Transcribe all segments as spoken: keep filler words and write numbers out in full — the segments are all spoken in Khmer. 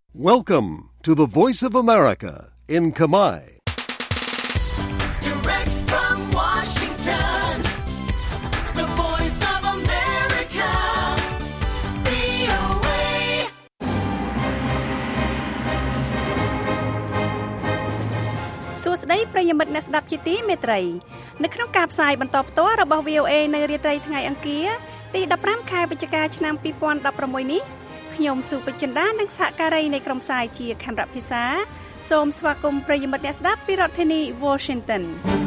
Welcome to the Voice of America in Khmer. Direct from Washington, the Voice of America, វី អូ เอ សួស្តីប្រិយមិត្តអ្នកស្ដាប់ជាទីមេត្រីនៅក្នុងការផ្សាយបន្តផ្ទាល់របស់ វី អូ เอ នៅរាត្រីថ្ងៃអង្គារទីដប់ប្រាំខែវិច្ឆិកាឆ្នាំពីរពាន់ដប់ប្រាំមួយនេះខ្ញុំសុបចិន្តានិងសហការីនៃក្រុមផ្សាយជាខេមរៈភាសាសូមស្វាគមន៍ប្រិយមិត្តអ្នកស្ដាប់ពីរដ្ឋធានី Washington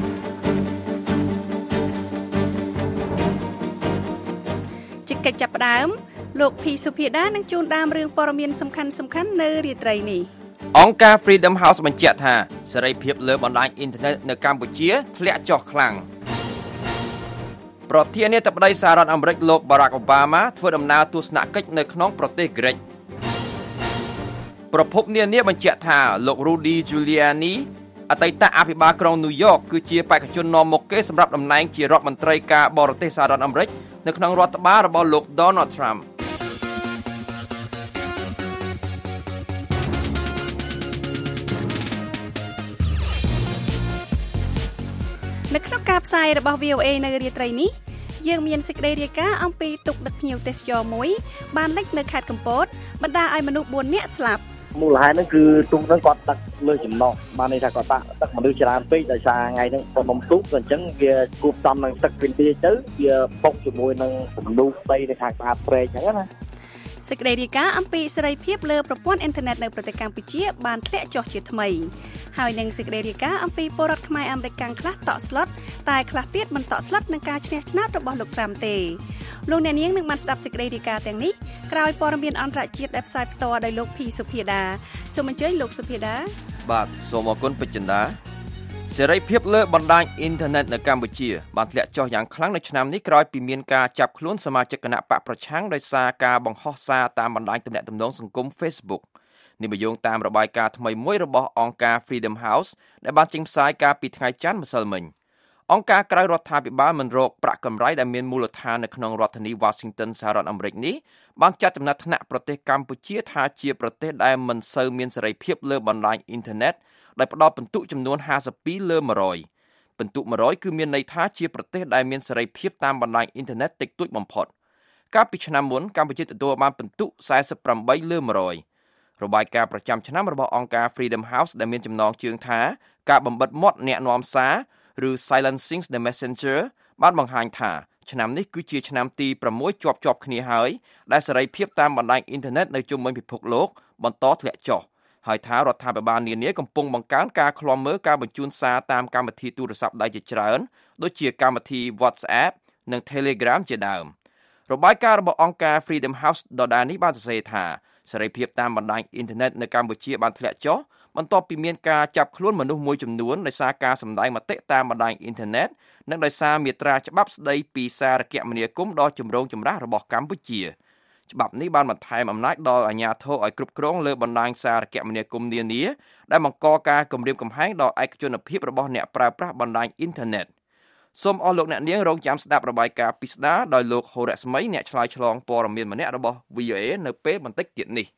ជាកិច្ចចាប់ផ្ដើមលោកភីសុភាដានឹងជូនដើមរឿងព័ត៌មានសំខាន់ៗនៅរាត្រីនេះអង្គការ Freedom House បញ្ជាក់ថាសេរីភាពលើបណ្ដាញអ៊ីនធឺណិតនៅកម្ពុជាធ្លាក់ចុះខ្លាំងប្រធានាធិបតីសហរដ្ឋអាមេរិកលោក Barack Obama ធ្វើដំណើរទស្សនកិច្ចនៅក្នុងប្រទេសក្រិកប្រភពនានាបញ្ជាក់ថាលោក Rudy Giuliani អតីតអភិបាលក្រុង New York គឺជាបេក្ខជននាំមុខគេសម្រាប់តំណែងជារដ្ឋមន្ត្រីការបរទេសសហរដ្ឋអាមេរិកនៅក្នុងរដ្ឋបាលរបស់លោក Donald Trump នៅក្នុងការផ្សាយរបស់ វី អូ เอ នៅរាត្រីនេះយើងមានសេចក្តីរាយការណ៍អំពីទុកដឹកភ្ញៀវទេសចរមួយបានលិចនៅខេត្តកំពតបណ្ដាឲ្យមនុស្សបួននាក់ស្លាប់មូលហេតុហ្នឹងគឺទូកហ្នឹងគាត់ដឹកលើចំណុះបានន័យថាគាត់ដាក់ដឹកមនុស្សច្រើនពេកដោយសារថ្ងៃហ្នឹងគាត់នំទូកអញ្ចឹងវាគូផ្សំនឹងទឹកវិទ្យាទៅវាពុកជាមួយនឹងមនុស្សដីនៅខាងបាតព្រែកអញ្ចឹងណាសេចក្តីរាយការណ៍អំពីសេរីភាពលើប្រព័ន្ធអ៊ីនធឺណិតនៅប្រទេសកម្ពុជាបានធ្លាក់ចុះជាថ្មីហើយនឹងសេចក្តីរាយការណ៍អំពីពលរដ្ឋខ្មែរអាមេរិកកាំងខ្លះតក់ស្លុតតែខ្លះទៀតមិនតក់ស្លុតនឹងការឈ្នះឆ្នោតរបស់លោកត្រាំទេលោកអ្នកនាងនឹងបានស្ដាប់សេចក្តីរាយការណ៍ទាំងនេះក្រោយព័ត៌មានអន្តរជាតិដែលផ្សាយផ្ទាល់ដោយលោកភីសុភាដាសូមអញ្ជើញលោកសុភាដាបាទសូមអរគុណពេជ្រចិន្តាសេរីភាពលើបណ្ដាញអ៊ីនធឺណិតនៅកម្ពុជាបានធ្លាក់ចុះយ៉ាងខ្លាំងនៅឆ្នាំនេះក្រោយពីមានការចាប់ខ្លួនសមាជិកគណៈបកប្រឆាំងដោយសារការបង្ហោះសារតាមបណ្ដាញទំនាក់ទំនងសង្គម Facebook នេះបញ្យោងតាមរបាយការណ៍ថ្មីមួយរបស់អង្គការ Freedom House ដែលបានចេញផ្សាយកាលពីថ្ងៃច័ន្ទម្សិលមិញអង្គការក្រៅរដ្ឋាភិបាលមិនរកប្រាក់កម្រៃដែលមានមូលដ្ឋាននៅក្នុងរដ្ឋធានី Washington សហរដ្ឋអាមេរិកនេះបានចាត់ចំណាត់ថ្នាក់ប្រទេសកម្ពុជាថាជាប្រទេសដែលមិនសូវមានសេរីភាពលើបណ្ដាញអ៊ីនធឺណិតដោយផ្ដល់ពិន្ទុចំនួនห้าสิบពីរលើmột trămពិន្ទុmột trămគឺមានន័យថាជាប្រទេសដែលមានសេរីភាពតាមបណ្ដាញអ៊ីនធឺណិតតិចតួចបំផុតកាលពីឆ្នាំមុនកម្ពុជាទទួលបានពិន្ទុสี่สิบแปดលើmột trămរបាយការណ៍ប្រចាំឆ្នាំរបស់អង្គការ Freedom House ដែលមានចំណងជើងថាការបំបិទមាត់អ្នកនាំសារឬ Silencing the Messenger បានបង្ហាញថាឆ្នាំនេះគឺជាឆ្នាំទីsáuជាប់ជាប់គ្នាហើយដែលសេរីភាពតាមបណ្ដាញអ៊ីនធឺណិតនៅជុំវិញពិភពលោកបន្តធ្លាក់ចុះហើយថារដ្ឋាភិបាលនានាកំពុងបង្កើនការឃ្លាំមើលការបញ្ជូនសារតាមកម្មវិធីទូរស័ព្ទដៃជាច្រើនដូចជាកម្មវិធី WhatsApp និង Telegram ជាដើមរបាយការណ៍របស់អង្គការ Freedom House ដដែលនេះបានសរសេរថាសេរីភាពតាមបណ្ដាញអ៊ីនធឺណិតនៅកម្ពុជាបានធ្លាក់ចុះបន្ទាប់ពីមានការចាប់ខ្លួនមនុស្សមួយចំនួនដោយសារការសម្ដែងមតិតាមបណ្ដាញអ៊ីនធឺណិតនិងដោយសារមាត្រាច្បាប់ស្ដីពីសារគមនាគមន៍ដ៏ចម្រូងចម្រាសរបស់កម្ពុជាច្បាប់នេះបានបន្ថែមអំណាចដល់អាជ្ញាធរឲ្យគ្រប់គ្រងលើបណ្ដាញសារគមនាគមន៍នានាដែលបង្កការគំរាមកំហែងដល់ឯកជនភាពរបស់អ្នកប្រើប្រាស់បណ្ដាញអ៊ីនធឺណិតសូមអរលោកអ្នកនាងរងចាំស្ដាប់របាយការណ៍ពិស្ដារដោយលោកហូរ៉ាស្មីអ្នកឆ្លើយឆ្លងព័ត៌មានម្នាក់របស់ វី អូ เอ នៅពេលបន្តិចទៀតនេះ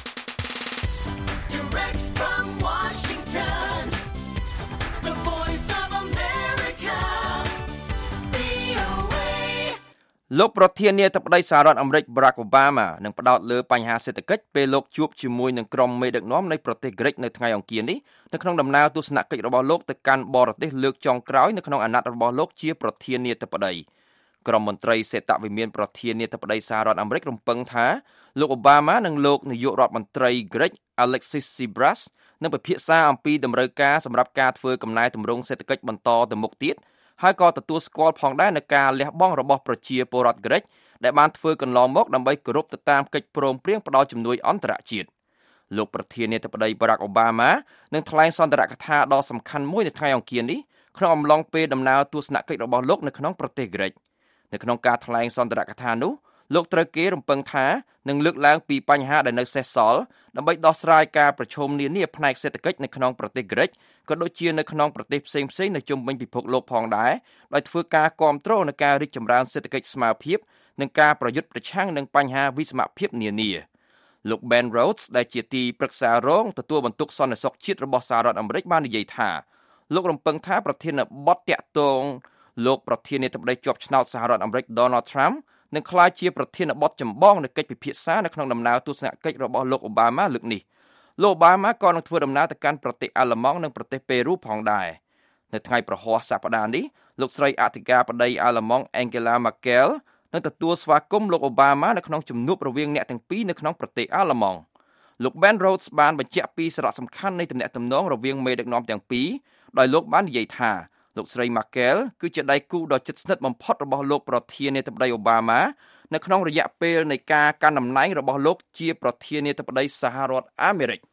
លោកប្រធានាធិបតីសហរដ្ឋអាមេរិក Barack Obama នឹងផ្ដោតលើបញ្ហាសេដ្ឋកិច្ចពេលលោកជួបជាមួយនឹងក្រុមមេដឹកនាំនៃប្រទេសក្រិកនៅថ្ងៃអង្គារនេះនៅក្នុងដំណើរទស្សនកិច្ចរបស់លោកទៅកាន់បរទេសលើកចុងក្រោយនៅក្នុងអាណត្តិរបស់លោកជាប្រធានាធិបតីក្រុមមន្ត្រីសេតវិមានប្រធានាធិបតីសហរដ្ឋអាមេរិករំពឹងថាលោក Obama និងលោកនាយករដ្ឋមន្ត្រីក្រិក Alexis Tsipras នឹងពិភាក្សាអំពីតម្រូវការសម្រាប់ការធ្វើកំណែទម្រង់សេដ្ឋកិច្ចបន្តទៅមុខទៀតហើយក៏ទទួលស្គាល់ផងដែរនឹងការលះបង់របស់ប្រជាពលរដ្ឋក្រិកដែលបានធ្វើកន្លងមកដើម្បីគោរពទៅតាមកិច្ចព្រមព្រៀងផ្ដល់ជំនួយអន្តរជាតិលោកប្រធានាធិបតី Barack Obama នឹងថ្លែងសន្ទរកថាដ៏សំខាន់មួយនៅថ្ងៃអង្គារនេះក្នុងអំឡុងពេលដំណើរទស្សនកិច្ចរបស់លោកនៅក្នុងប្រទេសក្រិកនៅក្នុងការថ្លែងសន្ទរកថានោះលោកត្រូវគេរំពឹងថានឹងលើកឡើងពីបញ្ហាដែលនៅសេសសល់ដើម្បីដោះស្រាយការប្រឈមនានាផ្នែកសេដ្ឋកិច្ចនៅក្នុងប្រទេសក្រិកក៏ដូចជានៅក្នុងប្រទេសផ្សេងៗនៅជុំវិញពិភពលោកផងដែរដោយធ្វើការគាំទ្រនឹងការរីកចម្រើនសេដ្ឋកិច្ចស្មើភាពនិងការប្រយុទ្ធប្រឆាំងនឹងបញ្ហាវិសមភាពនានាលោក Ben Rhodes ដែលជាទីប្រឹក្សារងទទួលបន្ទុកសន្តិសុខជាតិរបស់សហរដ្ឋអាមេរិកបាននិយាយថាលោករំពឹងថាប្រធានបទតាក់ទងលោកប្រធានាធិបតីជាប់ឆ្នោតសហរដ្ឋអាមេរិក Donald Trump នឹងក្លាយជាប្រធានបទចម្បងនៃកិច្ចពិភាក្សានៅក្នុងដំណើរទស្សនកិច្ចរបស់លោក Obama លើកនេះលោក Obama ក៏នឹងធ្វើដំណើរទៅកាន់ប្រទេសអាល្លឺម៉ង់និងប្រទេសប៉េរូផងដែរនៅថ្ងៃប្រហ័សសប្តាហ៍នេះលោកស្រីអធិការបតីអាល្លឺម៉ង់ Angela Merkel នឹងទទួលស្វាគមន៍លោក Obama នៅក្នុងជំនួបរវាងអ្នកទាំងពីរនៅក្នុងប្រទេសអាល្លឺម៉ង់លោក Ben Rhodes បានបញ្ជាក់ពីសារៈសំខាន់នៃទំនាក់ទំនងរវាងមេដឹកនាំទាំងពីរដោយលោកបាននិយាយថាលោកស្រី Merkel គឺជាដៃគូដ៏ជិតស្និទ្ធបំផុតរបស់លោកប្រធានាធិបតី Obama នៅក្នុងរយៈពេលនៃការកាន់តំណែងរបស់លោកជាប្រធានាធិបតីសហរដ្ឋអាមេរិក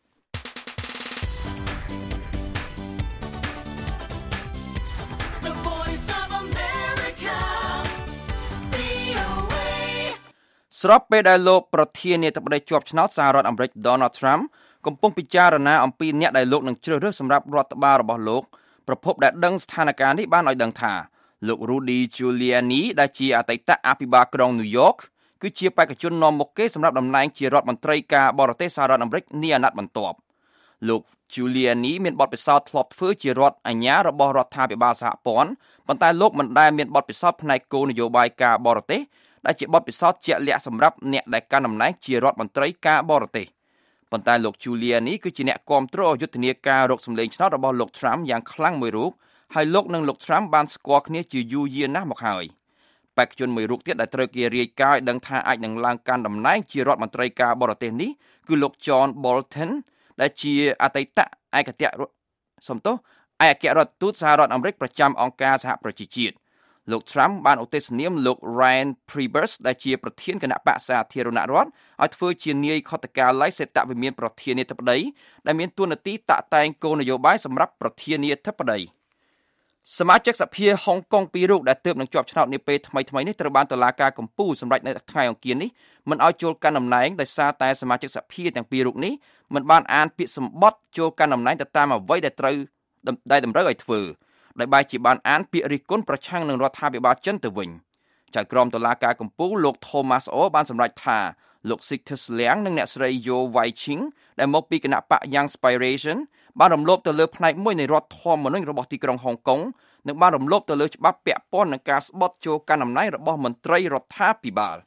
ស្របពេលដែលលោកប្រធានាធិបតីជាប់ឆ្នោតសហរដ្ឋអាមេរិក Donald Trump កំពុងពិចារណាអំពីអ្នកដែលលោកនឹងជ្រើសរើសសម្រាប់រដ្ឋបាលរបស់លោកប្រពន្ធដែលដឹងស្ថានភាពនេះបានឲ្យដឹងថាលោក Rudy Giuliani ដែលជាអតីតអភិបាលក្រុង New York គឺជាបេក្ខជននាំមុខគេសម្រាប់តំណែងជារដ្ឋមន្ត្រីការបរទេសសហរដ្ឋអាមេរិកនាអាណត្តិបន្ទាប់លោក Giuliani មានបទពិសោធន៍ធ្លាប់ធ្វើជារដ្ឋអាជ្ញារបស់រដ្ឋាភិបាលសហព័ន្ធប៉ុន្តែលោកមិនដែលមានបទពិសោធន៍ផ្នែកគោលនយោបាយការបរទេសដែលជាបទពិសោធន៍ជាក់លាក់សម្រាប់អ្នកដែលកាន់តំណែងជារដ្ឋមន្ត្រីការបរទេសប៉ុន្តែលោក Giuliani គឺជាអ្នកគាំទ្រយុទ្ធនាការរកសម្លេងឆ្នោតរបស់លោក Trump យ៉ាងខ្លាំងមួយរូបហើយលោកនិងលោក Trump បានស្គាល់គ្នាជាយូរយារណាស់មកហើយបេក្ខជនមួយរូបទៀតដែលត្រូវគេរាយការណ៍ឲ្យដឹងថាអាចនឹងឡើងកាន់តំណែងជារដ្ឋមន្ត្រីការបរទេសនេះគឺលោក John Bolton ដែលជាអតីតឯកអគ្គសំទោសឯកអគ្គរដ្ឋទូតសហរដ្ឋអាមេរិកប្រចាំអង្គការសហប្រជាជាតិលោក Trump បានឧទ្ទិសនាមលោក Ryan Priebus ដែលជាប្រធានគណៈបក្សសាធារណរដ្ឋឲ្យធ្វើជានាយខុទ្ទកាល័យសេតវិមានប្រធានាធិបតីដែលមានតួនាទីតាក់តែងគោលនយោបាយសម្រាប់ប្រធានាធិបតីសមាជិកសភាហុងកុងពីររូបដែលទើបនឹងជាប់ឆ្នោតនាពេលថ្មីៗនេះត្រូវបានតុលាការកំពូលសម្រេចនៅថ្ងៃអង្គារនេះមិនឲ្យចូលកាន់តំណែងដោយសារតែសមាជិកសភាទាំងពីររូបនេះមិនបានអានពាក្យសម្បត្តិចូលកាន់តំណែងទៅតាមអ្វីដែលត្រូវដែលតម្រូវឲ្យធ្វើដោយបែរជាបានអានពាក្យរិះគន់ប្រឆាំងនឹងរដ្ឋាភិបាលចិនទៅវិញចៅក្រមតុលាការកំពូលលោក Thomas O បានសម្រេចថាលោក Sixtus Liang និងអ្នកស្រី Yo Wai-ching ដែលមកពីគណៈបក Young Aspiration បានរំលោភទៅលើផ្នែកមួយនៃរដ្ឋធម្មនុញ្ញរបស់ទីក្រុងហុងកុងនិងបានរំលោភទៅលើច្បាប់ពាក់ព័ន្ធនឹងការស្បត់ចូលកាន់តំណែងរបស់មន្ត្រីរដ្ឋាភិបាល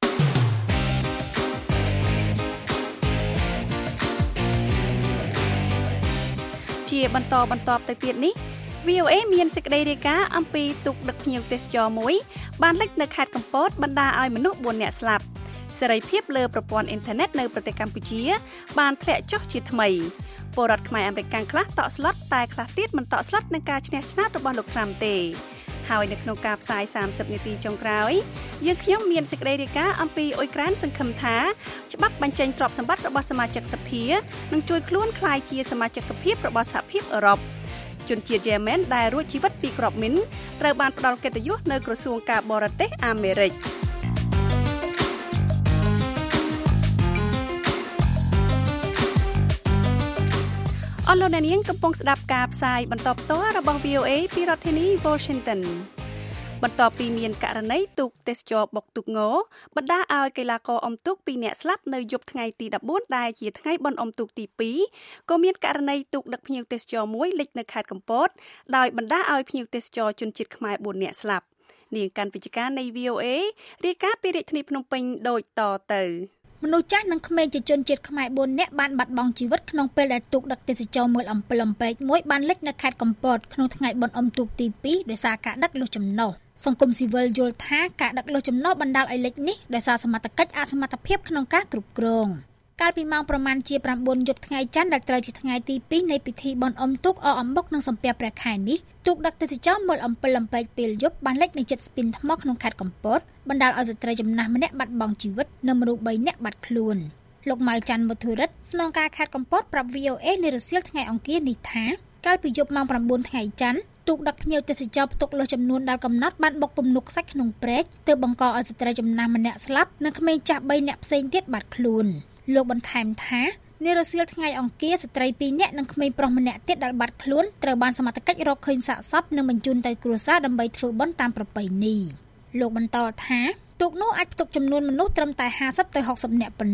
ជាបន្តបន្តទៅទៀតនេះ វី អូ អេ មានសេចក្តីរាយការណ៍អំពីទូកដឹកភ្ញៀវទេសចរមួយបានលេចនៅខេត្តកំពតបណ្ដាឲ្យមនុស្សបួននាក់ស្លាប់សេរីភាពលើប្រព័ន្ធអ៊ីនធឺណិតនៅប្រទេសកម្ពុជាបានធ្លាក់ចុះជាថ្មីពលរដ្ឋខ្មែរអាមេរិកកាំងខ្លះតក់ស្លុតតែខ្លះទៀតមិនតក់ស្លុតនឹងការឈ្នះឆ្នោតរបស់លោក Trump ទេហើយនៅក្នុងការផ្សាយសាមសិបនាទីចុងក្រោយយើងខ្ញុំមានសេចក្តីរាយការណ៍អំពីអ៊ុយក្រែនសង្ឃឹមថាច្បាប់បញ្ចេញទ្រព្យសម្បត្តិរបស់សមាជិកសភានឹងជួយខ្លួនក្លាយជាសមាជិកភាពរបស់សហភាពអឺរ៉ុបជនជាតិយេម៉ែនដែលរួចជីវិតពីគ្រាប់មីនត្រូវបានផ្ដល់កិត្តិយសនៅក្រសួងការបរទេសអាមេរិកអស់លោកអ្នកនាងកំពុងស្ដាប់ការផ្សាយបន្តផ្ទាល់របស់ វី អូ អេ ពីរដ្ឋធានី Washington បន្ទាប់ពីមានករណីទូកទេសចរបុកទូកងបណ្ដាឲ្យកីឡាករអុំទូកពីរនាក់ស្លាប់នៅយប់ថ្ងៃទីដប់បួនដែលជាថ្ងៃបុណ្យអុំទូកទីពីរក៏មានករណីទូកដឹកភ្ញៀវទេសចរមួយលិចនៅខេត្តកំពតដោយបណ្ដាឲ្យភ្ញៀវទេសចរជនជាតិខ្មែរបួននាក់ស្លាប់នាងកាន់វិជ្ជការនៃ វី អូ អេ រាយការណ៍ពីរាជធានីភ្នំពេញដូចតទៅមនុស្សចាស់និងក្មេងជាជនជាតិខ្មែរបួននាក់បានបាត់បង់ជីវិតក្នុងពេលដែលទូកដឹកទេសចរមួយអំពិលអំពែកមួយបានលិចនៅខេត្តកំពតក្នុងថ្ងៃបុណ្យអុំទូកទីពីរដោយសារការដឹកលុះចំណុះសង្គមស៊ីវិលយល់ថាការដឹកលុះចំណុះបណ្ដាលឲ្យលិចនេះដោយសារសមត្ថកិច្ចអសមត្ថភាពក្នុងការគ្រប់គ្រងកាលពីម៉ោងប្រមាណជាប្រាំបួនយប់ថ្ងៃច័ន្ទដែលត្រូវជាថ្ងៃទីពីរនៃពិធីបុណ្យអុំទូកអកអំបុកនិងសំពះព្រះខែនេះទូកដឹកទេសចរមួយអំពិលអំពែកពេលយប់បានលិចនៅជិតស្ពានថ្មក្នុងខេត្តកំពតបណ្ដាលឲ្យស្ត្រីចំណាស់ម្នាក់បាត់បង់ជីវិតនិងមនុស្សបីនាក់បាត់ខ្លួនលោកម៉ៅច័ន្ទវុធុរិទ្ធស្នងការខេត្តកំពតប្រាប់ វី អូ អេ នៅរសៀលថ្ងៃអង្គារនេះថាកាលពីយប់ម៉ោងប្រាំបួនថ្ងៃច័ន្ទទូកដឹកភ្ញៀវទេសចរផ្ទុកលើចំនួនដែលកំណត់បានបុកពំនុកខ្សាច់ក្នុងព្រែកទើបបង្កឲ្យស្ត្រីចំណាស់ម្នាក់ស្លាប់និងក្មេងចាស់បីនាក់ផ្សេងទៀតបាត់ខ្លួនលោកបន្ថែមថានារសៀលថ្ងៃអង្គារស្ត្រីពីរនាក់និងក្មេងប្រុសម្នាក់ទៀតដែលបាត់ខ្លួនត្រូវបានសមត្ថកិច្ចរកឃើញសាកសពនិងបញ្ជូនទៅគ្រួសារដើម្បីធ្វើបុណ្យតាមប្រពៃណីលោកបន្តថាទូកនោះអាចផ្ទុកចំនួនមនុស្សត្រឹមតែហាសិបទៅហុកសិបនាក់ប៉ុណ្ណោះ ប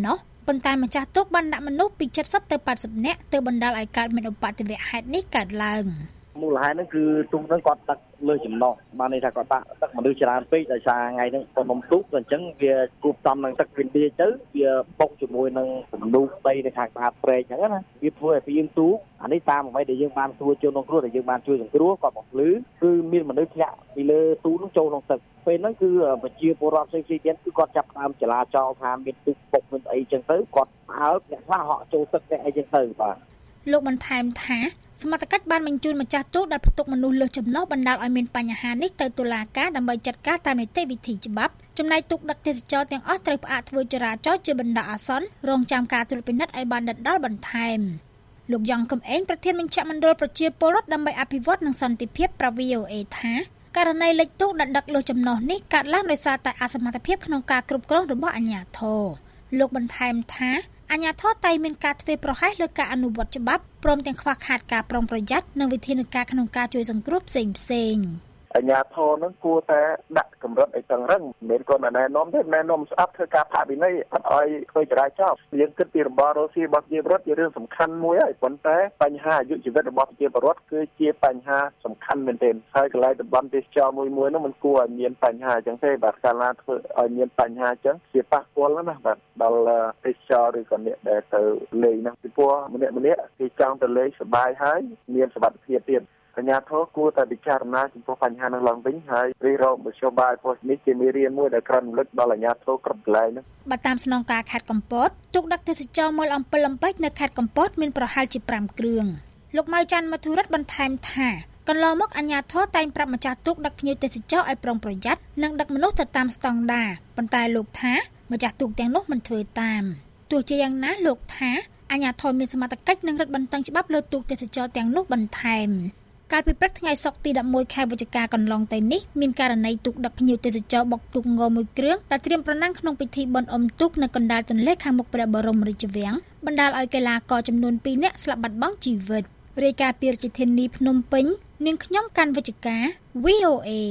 ប៉ុន្តែម្ចាស់ទូកបានដាក់មនុស្សពី七សិបទៅแปดสิบនាក់ទៅបណ្ដាលឲ្យកើតមានឧបទ្ទវហេតុនេះកើតឡើងមូលហេតុហ្នឹងគឺទូកហ្នឹងគាត់ដឹកលើចំណុះបានន័យថាគាត់ដាក់ដឹកមនុស្សច្រើនពេកដោយសារថ្ងៃហ្នឹងប៉ុននំទូកអញ្ចឹងវាគូបចំនឹងទឹកវិទ្យាទៅវាបុកជាមួយនឹងមនុស្សដីនៅខាងបាតព្រែកអញ្ចឹងណាវាធ្វើឲ្យយើងទូកអានេះតាមអ្វីដែលយើងបានសួរចូលក្នុងគ្រោះដែលយើងបានជួយសង្គ្រោះគាត់បង្លឺគឺមានមនុស្សធ្លាក់ពីលើទូកហ្នឹងចូលក្នុងទឹកពេលហ្នឹងគឺប្រជាពលរដ្ឋផ្សេងៗទៀតគឺគាត់ចាប់តាមចលាចលថាមានទូកបុកមានអីអញ្ចឹងទៅគាត់អើបអ្នកខ្លះហក់ចូលទឹកតែអីអញ្ចឹងទៅបាទលោកបន្ថែមថាសមត្ថកិច្ចបានបញ្ជូនម្ចាស់ទូកដែលផ្ទុកមនុស្សលើសចំណុះបណ្ដាលឲ្យមានបញ្ហានេះទៅតុលាការដើម្បីចាត់ការតាមនីតិវិធីច្បាប់ចំណែកទូកដឹកទេសចរទាំងអស់ត្រូវផ្អាកធ្វើចរាចរណ៍ជាបណ្ដោះអាសន្នរងចាំការត្រួតពិនិត្យឲ្យបានដិតដល់បន្ថែមលោកយ៉ងកំឯងប្រធានមជ្ឈមណ្ឌលប្រជាពលរដ្ឋដើម្បីអភិវឌ្ឍនិងសន្តិភាពប្រាប់ វី អូ អេ ថាករណីលិចទូកដែលដឹកលើសចំណុះនេះកើតឡើងដោយសារតែអសមត្ថភាពក្នុងការគ្រប់គ្រងរបស់អាជ្ញាធរលោកបន្ថែមថាអាជ្ញាធរតែមានការធ្វេសប្រហែសលើការអនុវត្តច្បាប់ព្រមទាំងខ្វះខាតការប្រុងប្រយ័ត្ននិងវិធានការក្នុងការជួយសង្គ្រោះផ្សេងផ្សេងអាជ្ញាធរនឹងគួរតែដាក់កម្រិតឲ្យតឹងរឹងមិនមែនគាត់ណែនាំទេណែនាំស្ដាប់ធ្វើការផាកពិន័យអត់ឲ្យធ្វើចរាចរណ៍យើងគិតពីរបបរស់ស៊ីរបស់ប្រជាពលរដ្ឋជារឿងសំខាន់មួយហើយប៉ុន្តែបញ្ហាអាយុជីវិតរបស់ប្រជាពលរដ្ឋគឺជាបញ្ហាសំខាន់មែនទែនហើយកន្លែងតំបន់ទេសចរមួយមួយនោះมันគួរឲ្យមានបញ្ហាអញ្ចឹងទេបាទកាលណាធ្វើឲ្យមានបញ្ហាអញ្ចឹងវាប៉ះពាល់ណាបាទដល់ទេសចរឬក៏អ្នកដែលទៅលេងហ្នឹងពីព្រោះម្នាក់ម្នាក់គេចង់ទៅលេងសប្បាយហើយមានសុវត្ថិភាពទៀតអាជ្ញាធរគួរតែពិចារណាចំពោះបញ្ហានេះឡើងវិញហើយរិះរោបមធ្យោបាយព្រោះនេះជាមេរៀនមួយដែលក្រំរំលឹកដល់អាជ្ញាធរគ្រប់កន្លែងនោះបើតាមស្នងការខេត្តកំពតទូកដឹកទេសចរមើលអំពិលអំពែកនៅខេត្តកំពតមានប្រហែលជាប្រាំគ្រឿងលោកម៉ៅច័ន្ទមធុរិតបន្ថែមថាកន្លងមកអាជ្ញាធរតែងប្រាប់ម្ចាស់ទូកដឹកភ្ញៀវទេសចរឲ្យប្រុងប្រយ័ត្ននិងដឹកមនុស្សទៅតាមស្តង់ដារប៉ុន្តែលោកថាម្ចាស់ទូកទាំងនោះមិនធ្វើតាមទោះជាយ៉ាងណាលោកថាអាជ្ញាធរមានសមត្ថកិច្ចនឹងរឹតបន្តឹងច្បាប់លើទូកទេសចរទាំងនោះបន្ថែមកាលពីព្រឹកថ្ងៃសុក្រទីដប់មួយខែវិច្ឆិកាកន្លងទៅនេះមានករណីទូកដឹកភ្ញៀវទេសចរបុកទូកងមួយគ្រឿងដែលត្រៀមប្រណាំងក្នុងពិធីបុណ្យអុំទូកនៅកណ្ដាលទន្លេខាងមុខព្រះបរមរាជវាំងបណ្ដាលឲ្យកីឡាករចំនួនពីរនាក់ស្លាប់បាត់បង់ជីវិតរាយការណ៍ពីរាជធានីភ្នំពេញនាងខ្ញុំកាន់វិជ្ជការ វី អូ អេ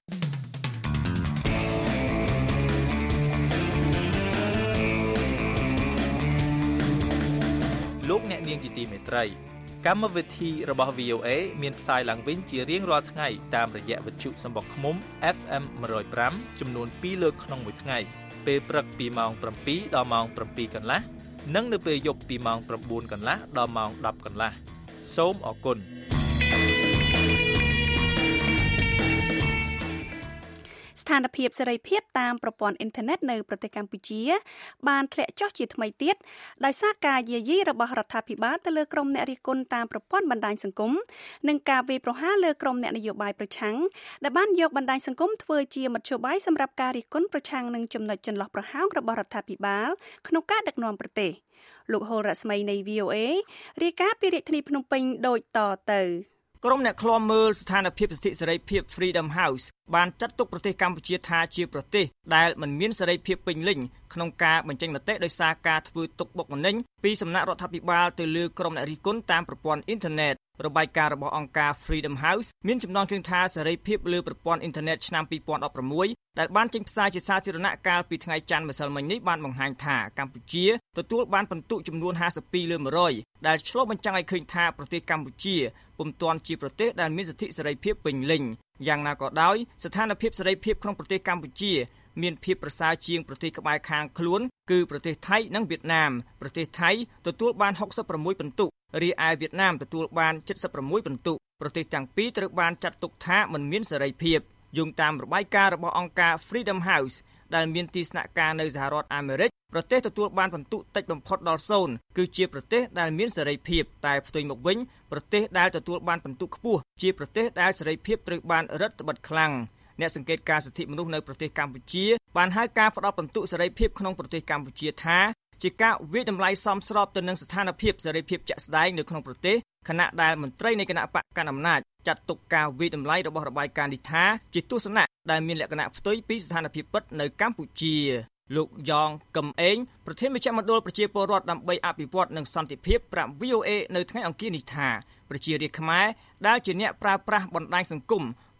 លោកអ្នកនាងជាទីមេត្រីកម្មវិធីរបស់ វី អូ អេ មានផ្សាយឡើងវិញជារៀងរាល់ថ្ងៃតាមរយៈវិទ្យុសំបុកឃ្មុំ អេហ្វ អេម one oh five ចំនួនពីរលើកក្នុងមួយថ្ងៃពេលព្រឹកពីម៉ោងsevenដល់ម៉ោងsevenកន្លះនិងនៅពេលយប់ពីម៉ោងnineកន្លះដល់ម៉ោងtenកន្លះសូមអរគុណស្ថានភាពសេរីភាពតាមប្រព័ន្ធអ៊ីនធឺណិតនៅប្រទេសកម្ពុជាបានធ្លាក់ចុះជាថ្មីទៀតដោយសារការយាយីរបស់រដ្ឋាភិបាលទៅលើក្រុមអ្នករិះគន់តាមប្រព័ន្ធបណ្ដាញសង្គមនិងការវាយប្រហារលើក្រុមអ្នកនយោបាយប្រឆាំងដែលបានយកបណ្ដាញសង្គមធ្វើជាមធ្យោបាយសម្រាប់ការរិះគន់ប្រឆាំងនឹងចំណុចចន្លោះប្រហោងរបស់រដ្ឋាភិបាលក្នុងការដឹកនាំប្រទេសលោកហុលរស្មីនៃ វី អូ អេ រាយការណ៍ពីរាជធានីភ្នំពេញដូចតទៅក្រុមអ្នកឃ្លាំមើលស្ថានភាពសិទ្ធិសេរីភាព Freedom House បានចាត់ទុកប្រទេសកម្ពុជាថាជាប្រទេសដែលមិនមានសេរីភាពពេញលេញក្នុងការបញ្ចេញមតិដោយសារការធ្វើទុកបុកម្នេញពីសំណាក់រដ្ឋាភិបាលទៅលើក្រុមអ្នករិះគន់តាមប្រព័ន្ធអ៊ីនធឺណិតរបាយការណ៍របស់អង្គការ Freedom House មានចំណងជើងថាសេរីភាពលើប្រព័ន្ធអ៊ីនធឺណិតឆ្នាំtwo thousand sixteenដែលបានចេញផ្សាយជាសាធារណៈកាលពីថ្ងៃច័ន្ទម្សិលមិញនេះបានបង្ហាញថាកម្ពុជាទទួលបានពិន្ទុចំនួនfifty-twoលើone hundredដែលឆ្លុះបញ្ចាំងឲ្យឃើញថាប្រទេសកម្ពុជាពុំទាន់ជាប្រទេសដែលមានសិទ្ធិសេរីភាពពេញលេញយ៉ាងណាក៏ដោយស្ថានភាពសេរីភាពក្នុងប្រទេសកម្ពុជាមានភាពប្រសើរជាងប្រទេសក្បែរខាងខ្លួនគឺប្រទេសថៃនិងវៀតណាមប្រទេសថៃទទួលបានsixty-sixពិន្ទុរីឯវៀតណាមទទួលបានseventy-sixពិន្ទុប្រទេសទាំងពីរត្រូវបានចាត់ទុកថាមិនមានសេរីភាពយោងតាមរបាយការណ៍របស់អង្គការ Freedom House ដែលមានទីស្នាក់ការនៅសហរដ្ឋអាមេរិកប្រទេសទទួលបានពិន្ទុតិចបំផុតដល់0គឺជាប្រទេសដែលមានសេរីភាពតែផ្ទុយមកវិញប្រទេសដែលទទួលបានពិន្ទុខ្ពស់ជាប្រទេសដែលសេរីភាពត្រូវបានរឹតបន្តឹងខ្លាំងអ្នកសង្កេតការសិទ្ធិមនុស្សនៅប្រទេសកម្ពុជាបានហៅការផ្ដល់ពិន្ទុសេរីភាពក្នុងប្រទេសកម្ពុជាថាជាការវិតម្លៃសមស្របទៅនឹងស្ថានភាពសេរីភាពជាក់ស្ដែងនៅក្នុងប្រទេសខណៈដែលមន្ត្រីនៃគណៈបកកណ្ដាលអំណាចចាត់ទុកការវិតម្លៃរបស់របាយការណ៍នេះថាជាទស្សនៈដែលមានលក្ខណៈផ្ទុយពីស្ថានភាពពិតនៅកម្ពុជាលោកយ៉ងកឹមអេងប្រធានមជ្ឈមណ្ឌលប្រជាពលរដ្ឋដើម្បីអភិវឌ្ឍនិងសន្តិភាពប្រាប់ វី អូ អេ នៅថ្ងៃអង្គារនេះថាប្រជារាស្ត្រខ្មែរដែលជាអ្នកប្រើប្រាស់បណ្ដាញសង្គម